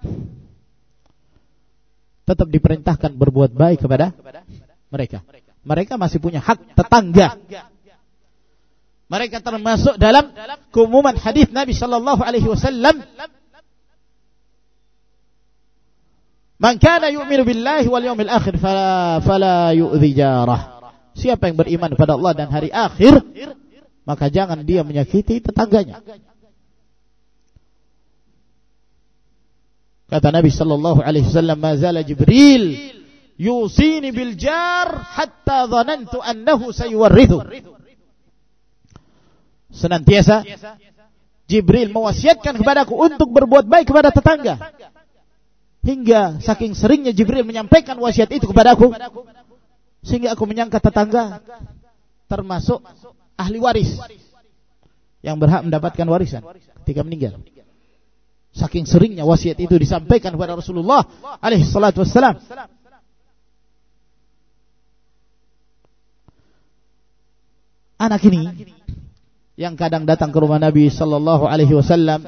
Tetap diperintahkan berbuat baik kepada mereka. Mereka masih punya hak tetangga. Mereka termasuk dalam keumuman hadis Nabi sallallahu alaihi wasallam, man kana yu'minu billahi wal yawmil akhir fala yu'dhi jarah. Siapa yang beriman kepada Allah dan hari akhir, maka jangan dia menyakiti tetangganya. Kata Nabi sallallahu alaihi wasallam, ma zala Jibril yusini bil jar hatta dhanantu annahu sayuwarrithu. Senantiasa Jibril mewasiatkan kepadaku untuk berbuat baik kepada tetangga, hingga saking seringnya Jibril menyampaikan wasiat itu kepadaku, sehingga aku menyangka tetangga termasuk ahli waris yang berhak mendapatkan warisan ketika meninggal. Saking seringnya wasiat itu disampaikan kepada Rasulullah alaihi salatu wassalam. Anak ini yang kadang datang ke rumah Nabi sallallahu alaihi wasallam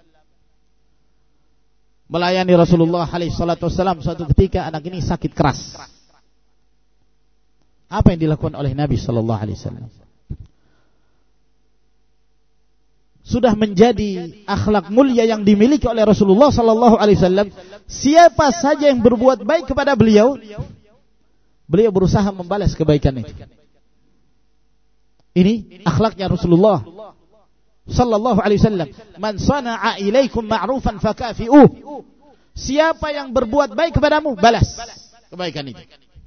melayani Rasulullah alaihi salatu wassalam, suatu ketika anak ini sakit keras. Apa yang dilakukan oleh Nabi sallallahu alaihi wasallam? Sudah menjadi akhlak mulia yang dimiliki oleh Rasulullah sallallahu alaihi wasallam. Siapa saja yang berbuat baik kepada beliau, beliau berusaha membalas kebaikan itu. Ini akhlaknya Rasulullah sallallahu alaihi wasallam. Man sana'a ilaikum ma'rufan fakafi'uh. Siapa yang berbuat baik kepadamu, balas kebaikan itu.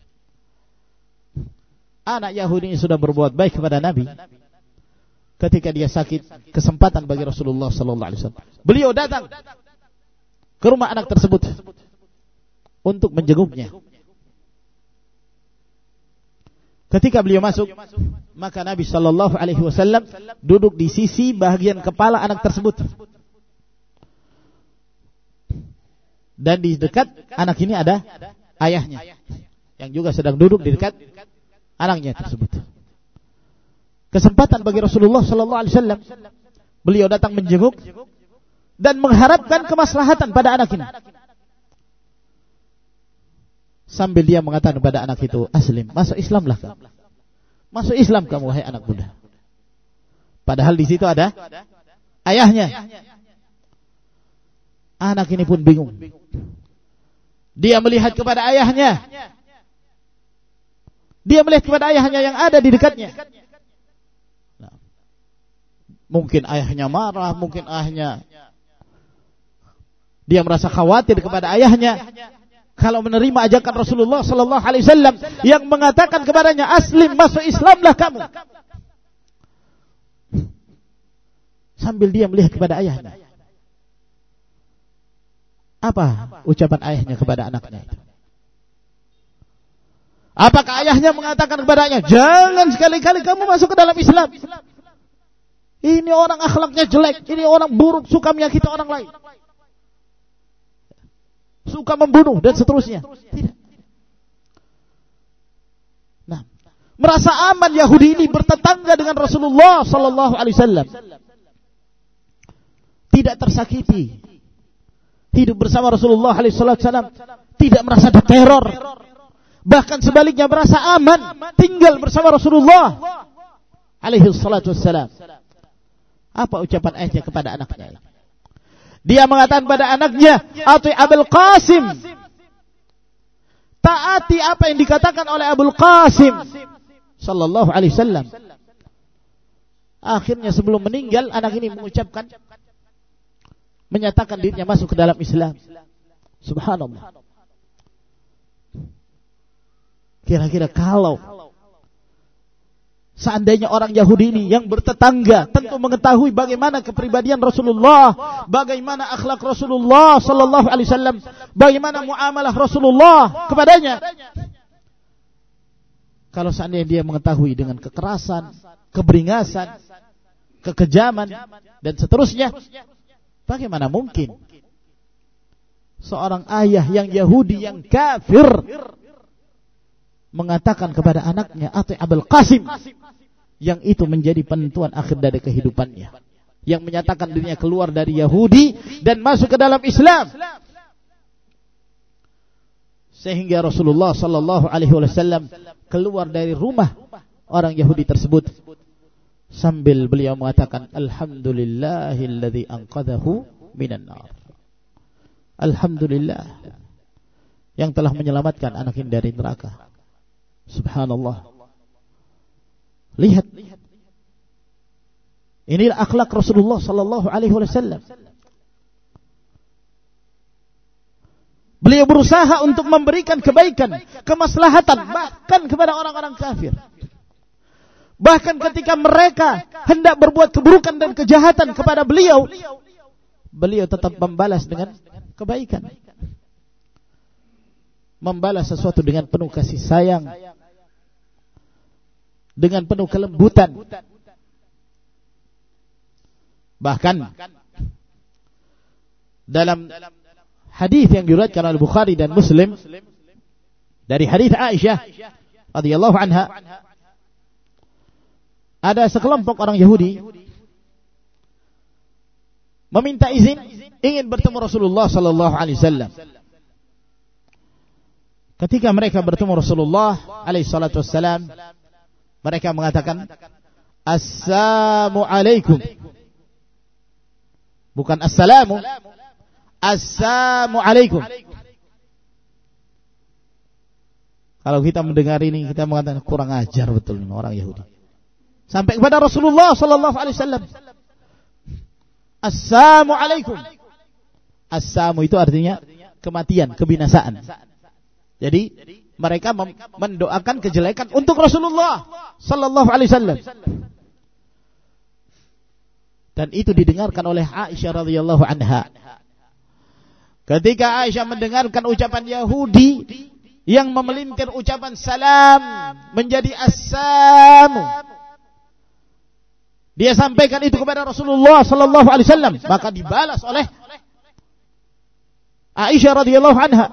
Anak Yahudi ini sudah berbuat baik kepada Nabi. Ketika dia sakit, kesempatan bagi Rasulullah sallallahu alaihi wasallam. Beliau datang ke rumah anak tersebut untuk menjenguknya. Ketika beliau masuk, maka Nabi sallallahu alaihi wasallam duduk di sisi bagian kepala anak tersebut. Dan di dekat anak ini ada ayahnya yang juga sedang duduk di dekat anaknya tersebut. Kesempatan bagi Rasulullah sallallahu alaihi wasallam. Beliau datang menjenguk dan mengharapkan kemaslahatan pada anak ini. Sambil dia mengatakan kepada anak itu, aslim, masuk Islamlah kamu. Masuk Islam kamu, wahai anak muda. Padahal di situ ada ayahnya. Anak ini pun bingung. Dia melihat kepada ayahnya. Dia melihat kepada ayahnya yang ada di dekatnya. Nah, mungkin ayahnya marah, mungkin ayahnya dia merasa khawatir kepada ayahnya kalau menerima ajakan Rasulullah sallallahu alaihi wasallam yang mengatakan kepadanya, aslim, masuk Islamlah kamu. Sambil dia melihat kepada ayahnya. Apa ucapan ayahnya kepada anaknya itu? Apakah ayahnya mengatakan kepadanya, jangan sekali-kali kamu masuk ke dalam Islam. Ini orang akhlaknya jelek, ini orang buruk, suka menyakiti orang lain, suka membunuh dan seterusnya. Tidak. Nah, merasa aman Yahudi ini bertetangga dengan Rasulullah sallallahu alaihi wasallam. Tidak tersakiti. Hidup bersama Rasulullah alaihi wasallam, tidak merasa diteror. Bahkan sebaliknya merasa aman tinggal bersama Rasulullah alaihi wasallam. Apa ucapan ayahnya kepada anaknya? Dia mengatakan pada anaknya, "Ati Abul Qasim." Taati apa yang dikatakan oleh Abul Qasim sallallahu alaihi wasallam. Akhirnya sebelum meninggal, anak ini menyatakan dirinya masuk ke dalam Islam. Subhanallah. Kira-kira kalau seandainya orang Yahudi ini yang bertetangga tentu mengetahui bagaimana kepribadian Rasulullah, bagaimana akhlak Rasulullah sallallahu alaihi wasallam, bagaimana muamalah Rasulullah kepadanya. Kalau seandainya dia mengetahui dengan kekerasan, keberingasan, kekejaman dan seterusnya, bagaimana mungkin seorang ayah yang Yahudi yang kafir mengatakan kepada anaknya, "Ati Abul Qasim," yang itu menjadi penentuan akhir dari kehidupannya, yang menyatakan dirinya keluar dari Yahudi dan masuk ke dalam Islam. Sehingga Rasulullah sallallahu alaihi wasallam keluar dari rumah orang Yahudi tersebut sambil beliau mengatakan, "Alhamdulillahilladzi anqadhahu minan nar." Alhamdulillah yang telah menyelamatkan anak ini dari neraka. Subhanallah. Lihat. Inilah akhlak Rasulullah sallallahu alaihi wasallam. Beliau berusaha untuk memberikan kebaikan, kemaslahatan bahkan kepada orang-orang kafir. Bahkan ketika mereka hendak berbuat keburukan dan kejahatan kepada beliau, beliau tetap membalas dengan kebaikan. Membalas sesuatu dengan penuh kasih sayang, dengan penuh kelembutan. Bahkan dalam hadis yang diriwayatkan oleh Bukhari dan Muslim dari hadis Aisyah radhiyallahu anha, ada sekelompok orang Yahudi meminta izin ingin bertemu Rasulullah sallallahu alaihi wasallam. Ketika mereka bertemu Rasulullah alaihi salatu wasallam, mereka mengatakan, "Assalamu alaikum." Bukan assalamu, assalamu alaikum. Kalau kita mendengar ini, kita mengatakan kurang ajar betul ini orang Yahudi. Sampai kepada Rasulullah sallallahu alaihi wasallam, "Assalamu alaikum." Assalamu itu artinya kematian, kebinasaan. Jadi mereka mendoakan kejelekan untuk Rasulullah sallallahu alaihi wasallam. Dan itu didengarkan oleh Aisyah radhiyallahu anha. Ketika Aisyah mendengarkan ucapan Yahudi yang memelintir ucapan salam menjadi assalamu, dia sampaikan itu kepada Rasulullah sallallahu alaihi wasallam, maka dibalas oleh Aisyah radhiyallahu anha.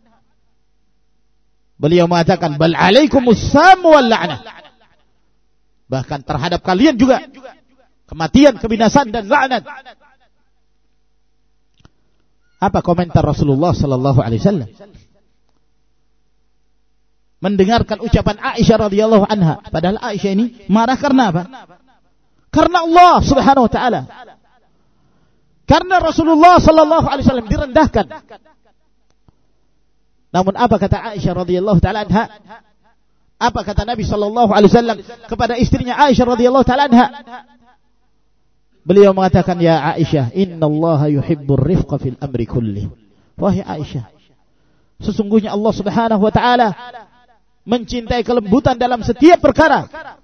Beliau mengatakan, "Bal alaikumussalam wal la'nah." Bahkan terhadap kalian juga kematian, kebinasaan dan laknat. Apa komentar Rasulullah sallallahu alaihi wasallam mendengarkan ucapan Aisyah radhiyallahu anha? Padahal Aisyah ini marah karena apa? Karena Allah Subhanahu wa taala. Karena Rasulullah sallallahu alaihi wasallam direndahkan. Namun apa kata Aisyah radhiyallahu taala anha? Apa kata Nabi sallallahu alaihi wasallam kepada istrinya Aisyah radhiyallahu taala anha? Beliau mengatakan, ya Aisyah, innallaha yuhibbur rifqa fil amri kulli. Wahai Aisyah, sesungguhnya Allah Subhanahu wa taala mencintai kelembutan dalam setiap perkara.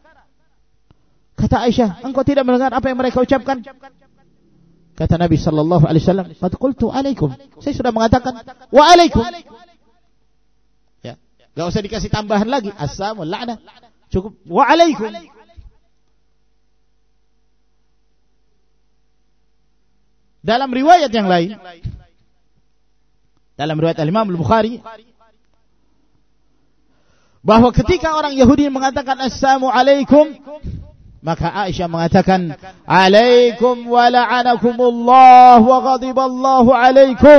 Kata Aisyah, engkau tidak mendengar apa yang mereka ucapkan? Kata Nabi sallallahu alaihi wasallam, qad qultu alaikum. Saya sudah mengatakan wa alaikum. Ya, enggak usah dikasih tambahan lagi, assalamu la'nah. Cukup wa alaikum. Dalam riwayat yang lain, dalam riwayat Imam Al-Bukhari, bahwa ketika orang Yahudi mengatakan assalamu alaikum, maka Aisyah mengatakan alaikum wa la'anakumullah wa ghadiballahu alaikum.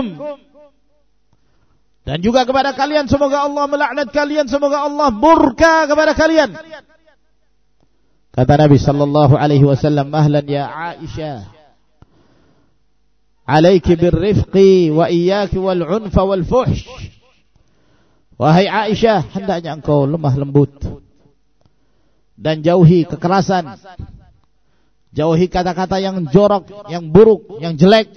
Dan juga kepada kalian semoga Allah melaknat kalian, semoga Allah murka kepada kalian. Kata Nabi sallallahu alaihi wasallam, ahlan ya Aisyah, alaiki birrifqi wa iyyaki wal unfa wal fuhsh. Wahai Aisyah, hendaknya engkau lemah lembut dan jauhi kekerasan, jauhi kata-kata yang jorok, yang buruk, yang jelek.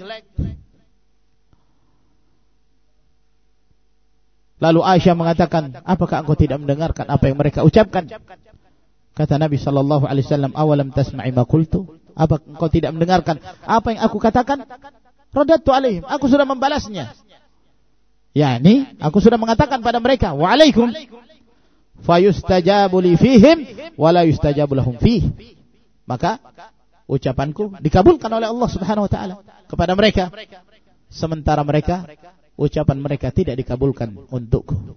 Lalu Aisyah mengatakan, apakah engkau tidak mendengarkan apa yang mereka ucapkan? Kata Nabi sallallahu alaihi wasallam, awalam tasma'i ma qultu? Apa engkau tidak mendengarkan apa yang aku katakan? Radatu alaihim, aku sudah membalasnya. Yani, aku sudah mengatakan pada mereka, wa alaikum fayustajabu li fihim wa la yustajabu lahum fih. Maka ucapanku dikabulkan oleh Allah Subhanahu wa taala kepada mereka, sementara mereka ucapan mereka tidak dikabulkan untukku.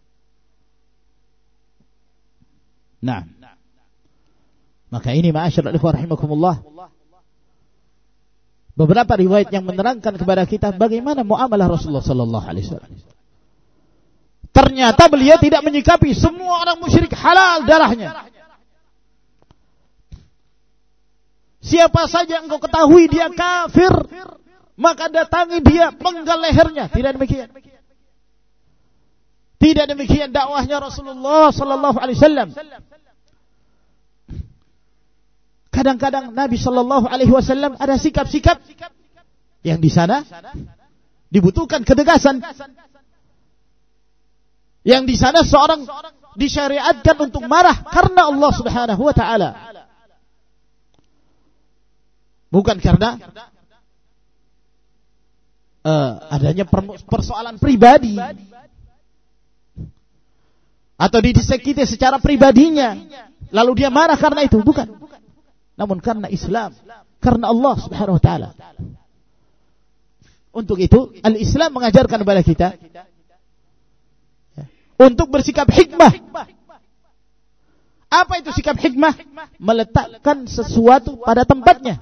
Nah, maka ini ma'asyiral ikhwah rahimakumullah, beberapa riwayat yang menerangkan kepada kita bagaimana muamalah Rasulullah sallallahu alaihi wasallam. Ternyata beliau tidak menyikapi semua orang musyrik halal darahnya. Siapa saja engkau ketahui dia kafir, maka datangi dia, penggal lehernya. Tidak demikian. Tidak demikian dakwahnya Rasulullah sallallahu alaihi wasallam. Kadang-kadang Nabi sallallahu alaihi wasallam ada sikap-sikap yang di sana dibutuhkan ketegasan. Yang di sana seorang disyariatkan untuk marah karena Allah Subhanahu wa taala. Bukan karena adanya persoalan pribadi atau disakiti secara pribadinya lalu dia marah karena itu, bukan. Namun karena Islam, karena Allah Subhanahu wa taala. Untuk itu Al-Islam mengajarkan kepada kita untuk bersikap hikmah. Apa itu sikap hikmah? Meletakkan sesuatu pada tempatnya.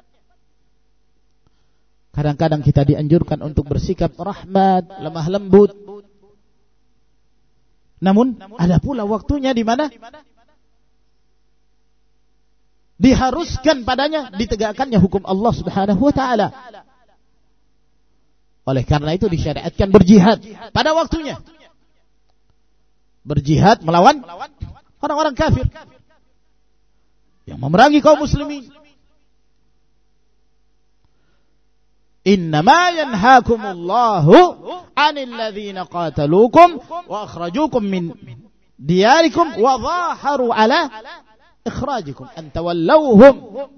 Kadang-kadang kita dianjurkan untuk bersikap rahmat, lemah lembut. Namun ada pula waktunya di mana diharuskan padanya ditegakkannya hukum Allah Subhanahu wa taala. Oleh karena itu disyariatkan berjihad pada waktunya. Berjihad melawan orang-orang kafir yang memerangi kaum muslimin. Innama yanhaakumullahu 'anil ladzina qataluukum wa akhrajuukum min diyarikum wa dhaharu 'ala ikhrajikum an tawallawhum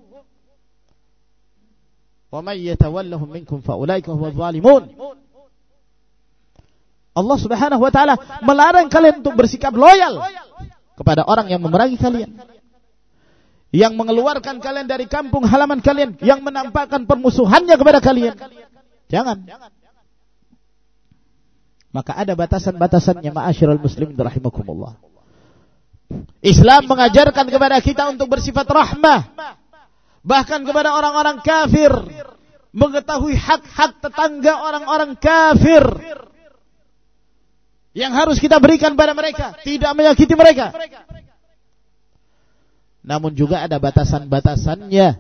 wa man yatawallahum minkum fa ulaika humuz zalimun. Allah Subhanahu wa taala melarang kalian untuk bersikap loyal kepada orang yang memerangi kalian, yang mengeluarkan kalian dari kampung halaman kalian, yang menampakkan permusuhannya kepada kalian. Jangan. Maka ada batasan-batasannya, ma'asyiral muslimin rahimakumullah. Islam mengajarkan kepada kita untuk bersifat rahmah, bahkan kepada orang-orang kafir, mengetahui hak-hak tetangga orang-orang kafir yang harus kita berikan pada mereka, tidak menyakiti mereka. Namun juga ada batasan-batasannya.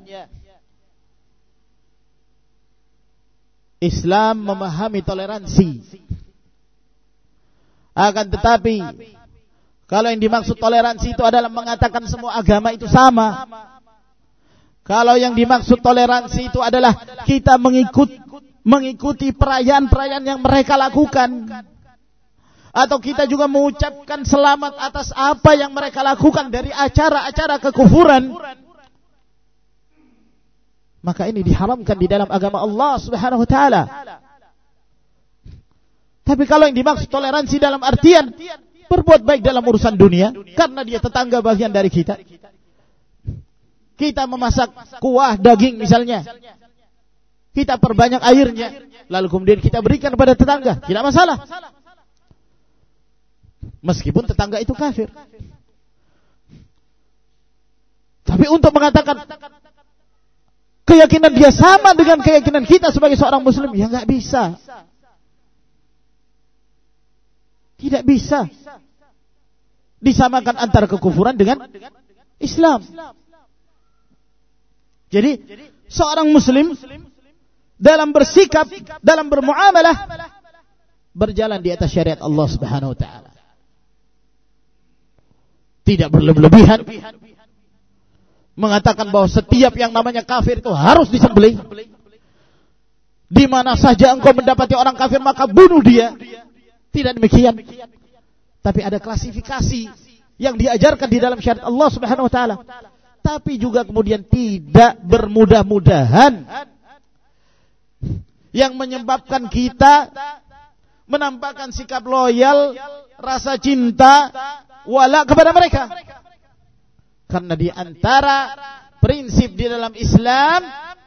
Islam memahami toleransi. Akan tetapi, kalau yang dimaksud toleransi itu adalah mengatakan semua agama itu sama. Kalau yang dimaksud toleransi itu adalah kita mengikuti perayaan-perayaan yang mereka lakukan, atau kita juga mengucapkan selamat atas apa yang mereka lakukan dari acara-acara kekufuran, maka ini diharamkan di dalam agama Allah Subhanahu wa taala. Tapi kalau yang dimaksud toleransi dalam artian berbuat baik dalam urusan dunia, karena dia tetangga bagian dari kita. Kita memasak kuah daging misalnya, kita perbanyak airnya, lalu kemudian kita berikan kepada tetangga, tidak masalah. Meskipun tetangga itu kafir. Tapi untuk mengatakan keyakinan dia sama dengan keyakinan kita sebagai seorang muslim, ya nggak bisa. Tidak bisa disamakan antara kekufuran dengan Islam. Jadi seorang muslim dalam bersikap, dalam bermuamalah, berjalan di atas syariat Allah Subhanahu wa taala. Tidak berlebihan mengatakan bahwa setiap yang namanya kafir itu harus disembelih. Di mana saja engkau mendapati orang kafir maka bunuh dia. Tidak demikian. Tapi ada klasifikasi yang diajarkan di dalam syariat Allah Subhanahu wa taala. Tapi juga kemudian tidak bermudah-mudahan yang menyebabkan kita menampakkan sikap loyal, rasa cinta, wala kepada mereka. Karena di antara prinsip di dalam Islam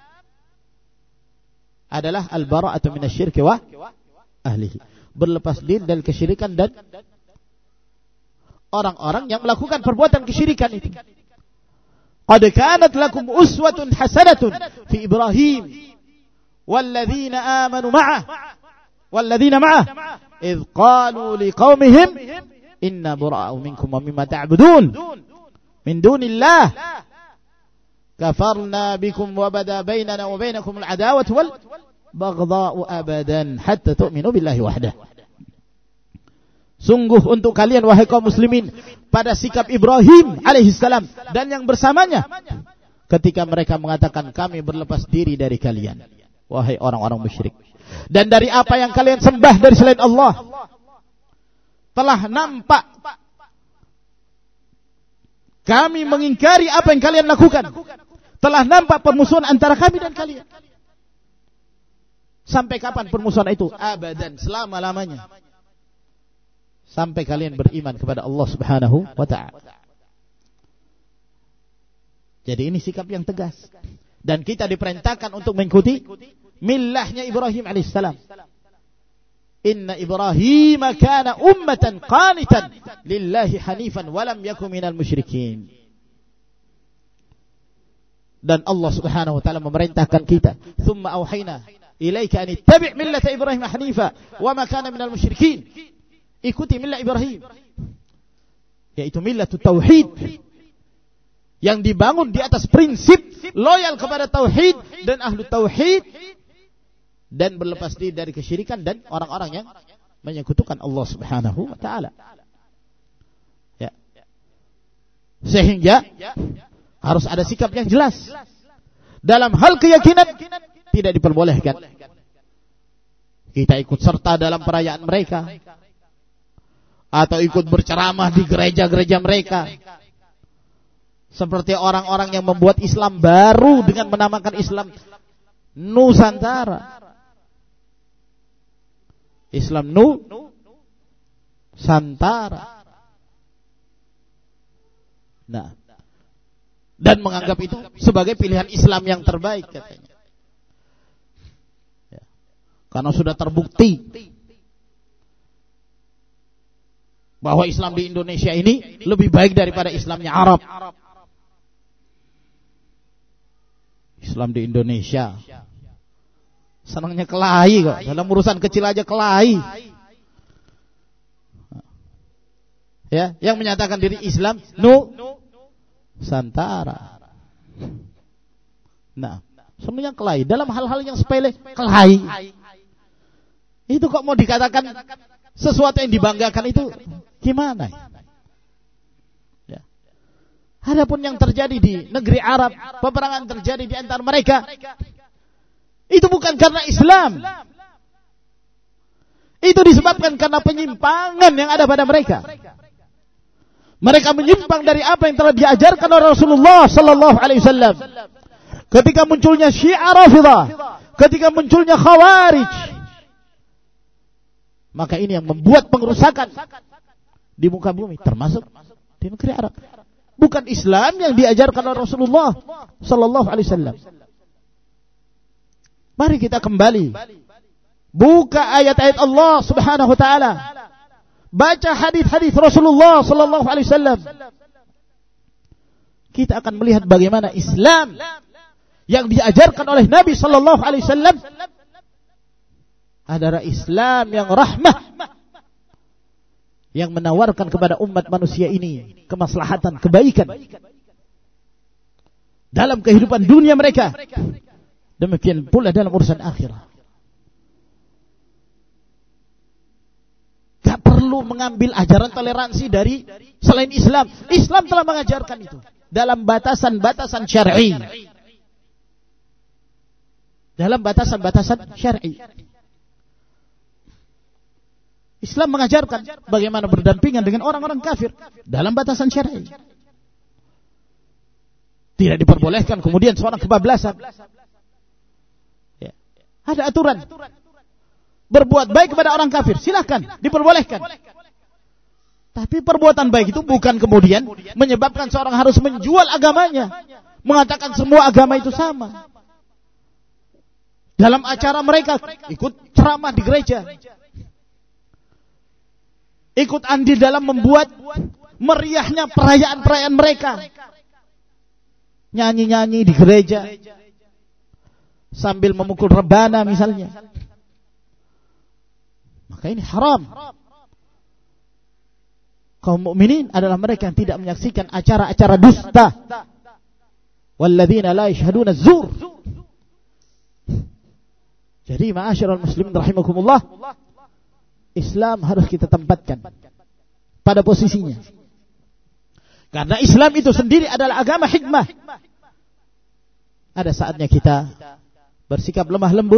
adalah al-bara'atu minasyirki wa ahlihi. Berlepas diri dari kesyirikan dan orang-orang yang melakukan perbuatan kesyirikan itu. Qad kanat lakum uswatun hasanatun fi Ibrahim walladzina amanu ma'ah idh qalu liqaumihim inna bura'u minkum wa mimma ta'budun min dunillah kafarna bikum wa bada bainana wa bainakum al-adawatu wal baghdha'u abadan hatta tu'minu billahi wahdah. Sungguh untuk kalian wahai kaum muslimin pada sikap Ibrahim alaihissalam dan yang bersamanya ketika mereka mengatakan kami berlepas diri dari kalian wahai orang-orang musyrik dan dari apa yang kalian sembah dari selain Allah. Telah nampak kami mengingkari apa yang kalian lakukan. Telah nampak permusuhan antara kami dan kalian. Sampai kapan permusuhan itu? Abadan, selama-lamanya. Sampai kalian beriman kepada Allah Subhanahu wa ta'ala. Jadi ini sikap yang tegas. Dan kita diperintahkan untuk mengikuti millahnya Ibrahim alaihissalam. Inna Ibrahim kana ummatan qanitan lillahi hanifan walam yakun minal musyrikin. Dan Allah Subhanahu wa ta'ala memerintahkan kita, "Tsumma auhayna ilaika an ittabi' millata Ibrahim hanifa wa ma kana minal musyrikin." Ikuti millah Ibrahim, yaitu millatut tauhid yang dibangun di atas prinsip loyal kepada tauhid dan ahlu tauhid dan berlepas diri dari kesyirikan dan orang-orang yang menyekutukan Allah Subhanahu wa taala. Ya. Sehingga harus ada sikap yang jelas. Dalam hal keyakinan tidak diperbolehkan kita ikut serta dalam perayaan mereka atau ikut berceramah di gereja-gereja mereka. Seperti orang-orang yang membuat Islam baru dengan menamakan Islam Nusantara. Islam Nusantara. Nah, dan menganggap itu sebagai pilihan Islam yang terbaik katanya. Ya. Karena sudah terbukti bahwa Islam di Indonesia ini lebih baik daripada Islamnya Arab. Islam di Indonesia Senangnya kelahi kok. Dalam urusan kecil aja kelahi. Ya, yang menyatakan diri Islam Nusantara. Nah, semuanya kelahi. Dalam hal-hal yang sepele kelahi. Itu kok mau dikatakan sesuatu yang dibanggakan itu gimana? Ya. Adapun yang terjadi di negeri Arab, peperangan terjadi di antara mereka, itu bukan karena Islam. Itu disebabkan karena penyimpangan yang ada pada mereka. Mereka menyimpang dari apa yang telah diajarkan oleh Rasulullah sallallahu alaihi wasallam. Ketika munculnya Syiah Rafidah, ketika munculnya Khawarij, maka ini yang membuat pengerusakan di muka bumi, termasuk di negeri Arab. Bukan Islam yang diajarkan oleh Rasulullah sallallahu alaihi wasallam. Mari kita kembali, buka ayat-ayat Allah Subhanahu wa taala, baca hadis-hadis Rasulullah sallallahu alaihi wasallam. Kita akan melihat bagaimana Islam yang diajarkan oleh Nabi sallallahu alaihi wasallam adalah Islam yang rahmah, yang menawarkan kepada umat manusia ini kemaslahatan, kebaikan dalam kehidupan dunia mereka. Demikian pula dalam urusan akhirat. Gak perlu mengambil ajaran toleransi dari selain Islam. Islam telah mengajarkan itu dalam batasan-batasan syar'i. Dalam batasan-batasan syar'i. Islam mengajarkan bagaimana berdampingan dengan orang-orang kafir dalam batasan syar'i. Tidak diperbolehkan kemudian seorang kebablasan. Ada aturan. Berbuat baik kepada orang kafir, silakan, diperbolehkan. Tapi perbuatan baik itu bukan kemudian menyebabkan seorang harus menjual agamanya, mengatakan semua agama itu sama. Dalam acara mereka ikut ceramah di gereja, ikut andil dalam membuat meriahnya perayaan-perayaan mereka, nyanyi-nyanyi di gereja sambil memukul rebana misalnya, maka ini haram. Kaum mukminin adalah mereka yang tidak menyaksikan acara-acara dusta. Walladzina la yashhaduna az-zur. Jadi ma'asyiral muslimin rahimakumullah, Islam harus kita tempatkan pada posisinya. Karena Islam itu sendiri adalah agama hikmah. Ada saatnya kita bersikap lemah lembut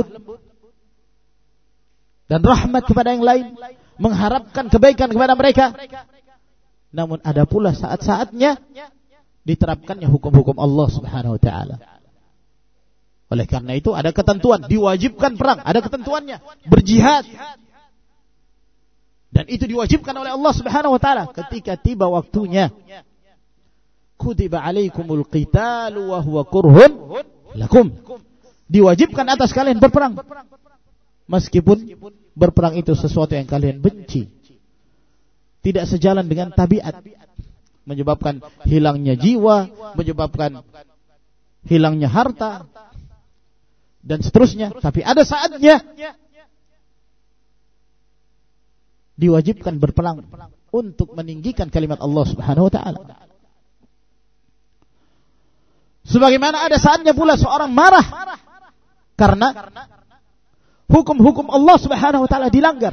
dan rahmat kepada yang lain, mengharapkan kebaikan kepada mereka. Namun ada pula saat-saatnya diterapkannya hukum-hukum Allah Subhanahu wa taala. Oleh karena itu ada ketentuan, diwajibkan perang, ada ketentuannya, berjihad. Dan itu diwajibkan oleh Allah Subhanahu wa taala ketika tiba waktunya. Kutiba alaikumul qitalu wa huwa kurhun lakum. Diwajibkan atas kalian berperang, meskipun berperang itu sesuatu yang kalian benci, tidak sejalan dengan tabiat, menyebabkan hilangnya jiwa, menyebabkan hilangnya harta, dan seterusnya. Tapi ada saatnya diwajibkan berperang untuk meninggikan kalimat Allah Subhanahu wa taala. Sebagaimana ada saatnya pula seorang marah karena hukum-hukum Allah Subhanahu wa taala dilanggar.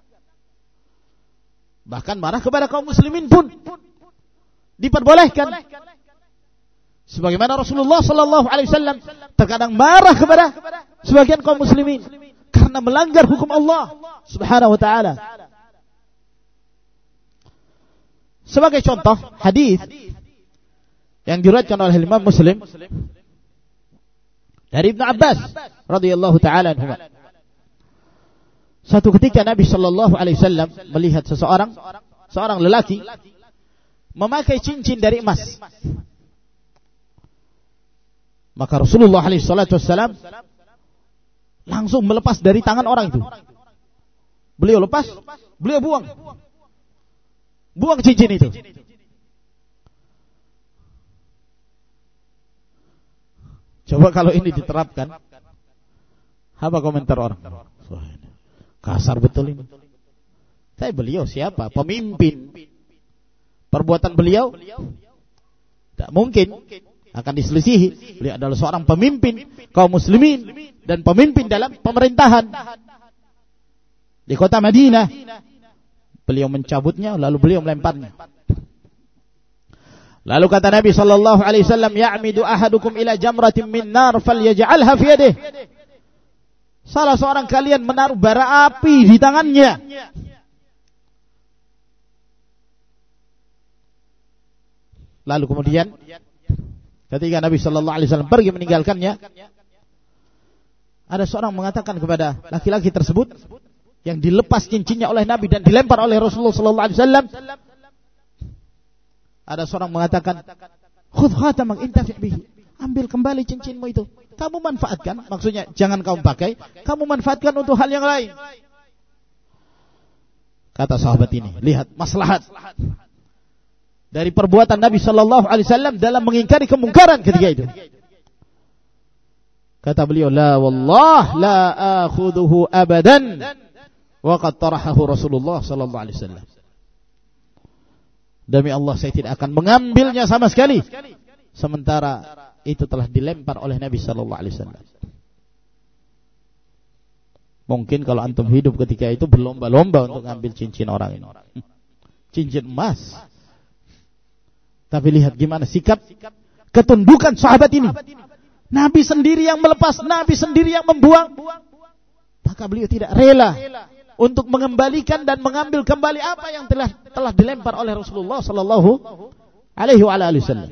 Bahkan marah kepada kaum muslimin pun diperbolehkan. Sebagaimana Rasulullah sallallahu alaihi wasallam terkadang marah kepada sebagian kaum muslimin karena melanggar hukum Allah Subhanahu wa taala. Sebagai contoh hadis yang diriwayatkan oleh Imam Muslim dari Ibnu Abbas radhiyallahu taala anhu. Satu ketika Nabi sallallahu alaihi wasallam melihat seorang lelaki memakai cincin dari emas. Maka Rasulullah alaihi salatu wasallam langsung melepas dari tangan orang itu. Beliau lepas, beliau buang cincin itu. Coba kalau ini diterapkan, Apa komentar orang? Kasar betul ini. Saya beliau siapa? Pemimpin. Perbuatan beliau tidak mungkin akan diselisihi. Beliau adalah seorang pemimpin kaum muslimin dan pemimpin dalam pemerintahan di kota Madinah. Beliau mencabutnya lalu beliau melemparnya. Lalu kata Nabi sallallahu alaihi wasallam, "Ya'midu ahadukum ila jamratin min nar falyaj'alha fi yadihi." Salah seorang kalian menaruh bara api di tangannya. Lalu kemudian ketika Nabi sallallahu alaihi wasallam pergi meninggalkannya, ada seorang mengatakan kepada laki-laki tersebut yang dilepas cincinnya oleh Nabi dan dilempar oleh Rasulullah sallallahu alaihi wasallam. Ada seorang mengatakan, "Khudh khatamak intafi' bihi." Ambil kembali cincinmu itu. Kamu manfaatkan, maksudnya jangan kamu pakai, kamu manfaatkan untuk hal yang lain. Kata sahabat ini, lihat maslahat dari perbuatan Nabi sallallahu alaihi wasallam dalam mengingkari kemungkaran ketika itu. Kata beliau, "La wallah la akhudhuhu abadan." Wa qad tarahahu Rasulullah sallallahu alaihi wasallam. Demi Allah saya tidak akan mengambilnya sama sekali sementara itu telah dilempar oleh Nabi sallallahu alaihi wasallam. Mungkin kalau antum hidup ketika itu berlomba-lomba untuk ngambil cincin orang ini. Cincin emas. Tapi lihat gimana sikap ketundukan sahabat ini. Nabi sendiri yang melepas, Nabi sendiri yang membuang. Maka beliau tidak rela untuk mengembalikan dan mengambil kembali apa yang telah dilempar oleh Rasulullah sallallahu alaihi wasallam.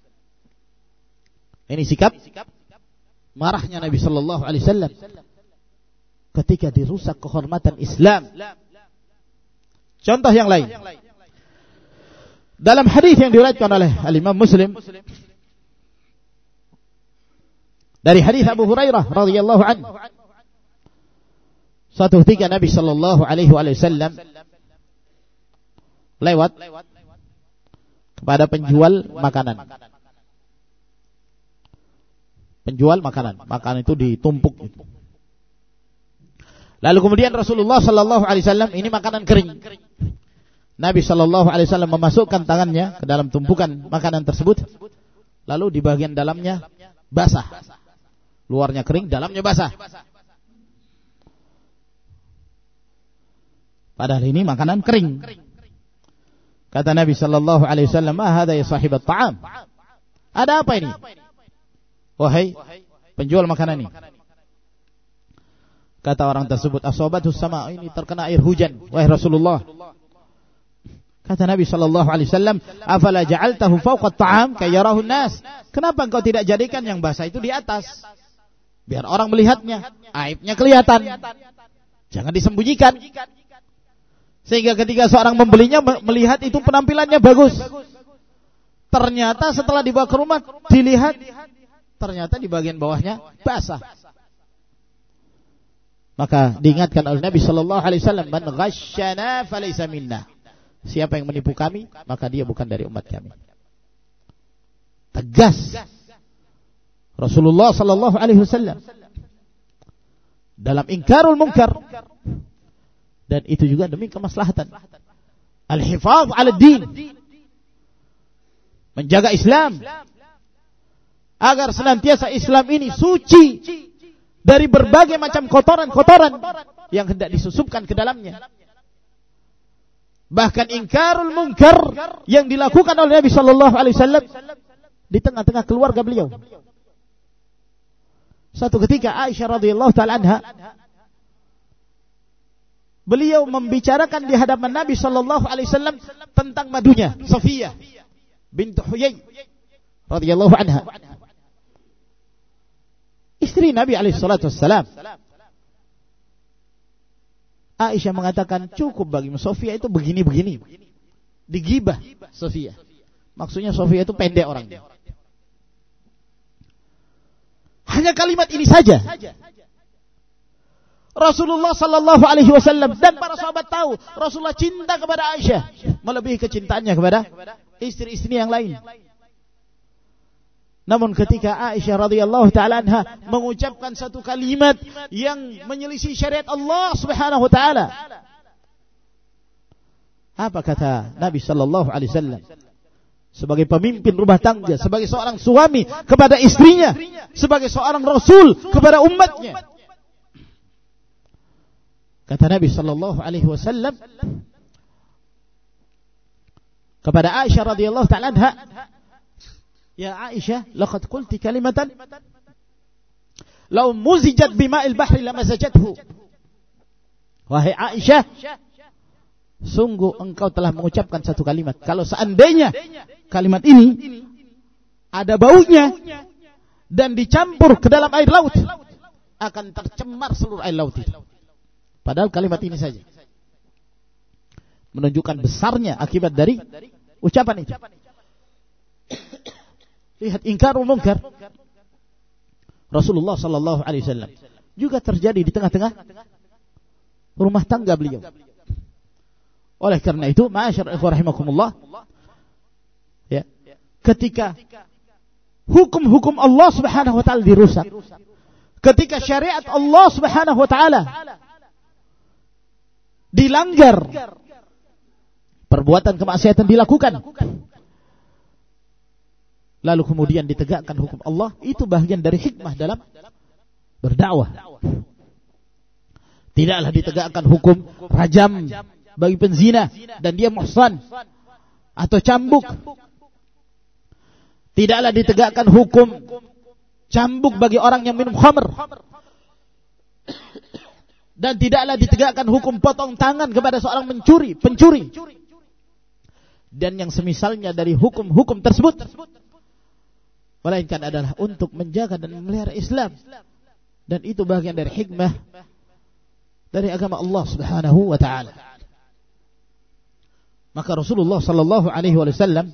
Ini sikap marahnya Nabi sallallahu alaihi wasallam ketika dirusak kehormatan Islam. Contoh yang lain. Dalam hadis yang diriwayatkan oleh Al-Imam Muslim dari hadis Abu Hurairah radhiyallahu anhu, suatu ketika Nabi sallallahu alaihi wasallam lewat kepada penjual makanan. Penjual makanan, makanan itu ditumpuk. Lalu kemudian Rasulullah sallallahu alaihi wasallam, ini makanan kering. Nabi sallallahu alaihi wasallam memasukkan tangannya ke dalam tumpukan makanan tersebut, lalu di bagian dalamnya basah. Luarnya kering, dalamnya basah. Padahal ini makanan kering. Kata Nabi sallallahu alaihi wasallam, "Ma hadza ya sahibat ta'am?" Ada apa ini? Wahai penjual makanan ini. Kata orang tersebut, "Asabatus sama." Ini terkena air hujan, wahai Rasulullah. Kata Nabi sallallahu alaihi wasallam, "Afala ja'altahu fawqa at-ta'am kay yarahu an-nas?" Kenapa engkau tidak jadikan yang basah itu di atas? Biar orang melihatnya, aibnya kelihatan. Jangan disembunyikan. Sehingga ketika seorang membelinya melihat itu penampilannya bagus. Ternyata setelah dibawa ke rumah dilihat, ternyata di bagian bawahnya basah. Maka diingatkan oleh Nabi sallallahu alaihi wasallam, "Man ghasyana falaysa minna." Siapa yang menipu kami, maka dia bukan dari umat kami. Tegas Rasulullah sallallahu alaihi wasallam dalam ingkarul munkar. Dan itu juga demi kemaslahatan al-hifaz 'ala din, menjaga Islam agar senantiasa Islam ini suci dari berbagai macam kotoran-kotoran yang hendak disusupkan ke dalamnya. Bahkan ingkarul munkar yang dilakukan oleh Nabi sallallahu alaihi wasallam di tengah-tengah keluarga beliau. Suatu ketika Aisyah radhiyallahu taala anha, beliau membicarakan di hadapan Nabi sallallahu alaihi wasallam tentang madunya, Safiyah bint Huyai radhiyallahu anha. Istri Nabi alaihi salatu wassalam. Aisyah mengatakan, "Cukup bagimu, Safiyah itu begini-begini." Digibah Safiyah. Maksudnya Safiyah itu pendek orangnya. Hanya kalimat ini saja. Rasulullah sallallahu alaihi wasallam dan para sahabat tahu Rasulullah cinta kepada Aisyah melebihi kecintaannya kepada istri-istri yang lain. Namun ketika Aisyah radhiyallahu taala anha mengucapkan satu kalimat yang menyelisih syariat Allah Subhanahu wa taala, apa kata Nabi sallallahu alaihi wasallam sebagai pemimpin rumah tangga, sebagai seorang suami kepada istrinya, sebagai seorang rasul kepada umatnya? Kata Nabi sallallahu alaihi wasallam kepada Aisyah radhiyallahu taala anha, "Ya Aisyah, laqad qulti kalimatan law muzijat bima'il bahri lamasajathu." Wahai Aisyah, sungguh engkau telah mengucapkan satu kalimat, kalau seandainya kalimat ini ada baunya dan dicampur ke dalam air laut, akan tercemar seluruh air laut itu. Padahal kalimat ini saja menunjukkan besarnya akibat dari ucapan itu. Lihat ingkarul munkar Rasulullah sallallahu alaihi wasallam juga terjadi di tengah-tengah rumah tangga beliau. Oleh karena itu, ma'asyar ikhwah rahimakumullah, ya, ketika hukum-hukum Allah Subhanahu wa taala dirusak, ketika syariat Allah Subhanahu wa taala dilanggar, perbuatan kemaksiatan dilakukan, lalu kemudian ditegakkan hukum Allah, itu bagian dari hikmah dalam berdakwah. Tidaklah ditegakkan hukum rajam bagi penzina dan dia muhsan atau cambuk. Tidaklah ditegakkan hukum cambuk bagi orang yang minum khamr. Dan tidaklah ditegakkan hukum potong tangan kepada seorang pencuri. Dan yang semisalnya dari hukum-hukum tersebut, melainkan adalah untuk menjaga dan memelihara Islam. Dan itu bagian dari hikmah dari agama Allah Subhanahu wa taala. Maka Rasulullah sallallahu alaihi wasallam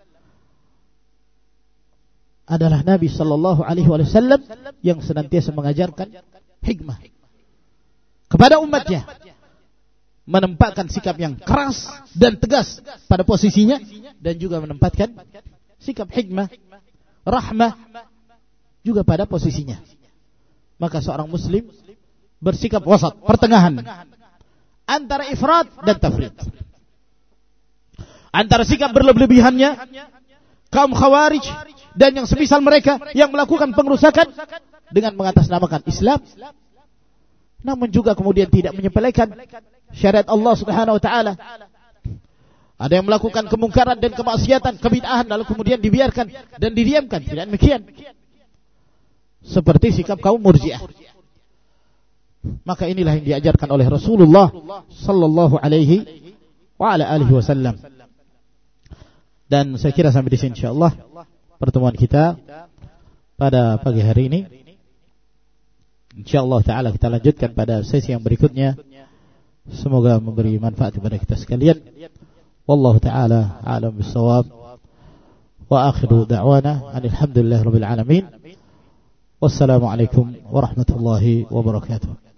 adalah Nabi sallallahu alaihi wasallam yang senantiasa mengajarkan hikmah kepada umatnya, menempatkan sikap yang keras dan tegas pada posisinya, dan juga menempatkan sikap hikmah, rahmah juga pada posisinya. Maka seorang muslim bersikap wasat, pertengahan antara ifrat dan tafrit, antara sikap berlebihannya kaum khawarij dan yang semisal mereka yang melakukan pengrusakan dengan mengatasnamakan Islam, namun juga kemudian tidak menyepelekan syariat Allah Subhanahu wa taala. Ada yang melakukan kemungkaran dan kemaksiatan, kebid'ahan, lalu kemudian dibiarkan dan didiamkan. Tidak demikian. Seperti sikap kaum Murji'ah. Maka inilah yang diajarkan oleh Rasulullah sallallahu alaihi wa ala alihi wasallam. Dan saya kira sampai di sini insyaallah pertemuan kita pada pagi hari ini. InsyaAllah ta'ala kita lanjutkan pada sesi yang berikutnya. Semoga memberi manfaat kepada kita sekalian. Wallahu ta'ala a'lam bis-shawab. Wa akhiru da'wana alhamdulillahi rabbil alamin. Wassalamualaikum warahmatullahi wabarakatuh.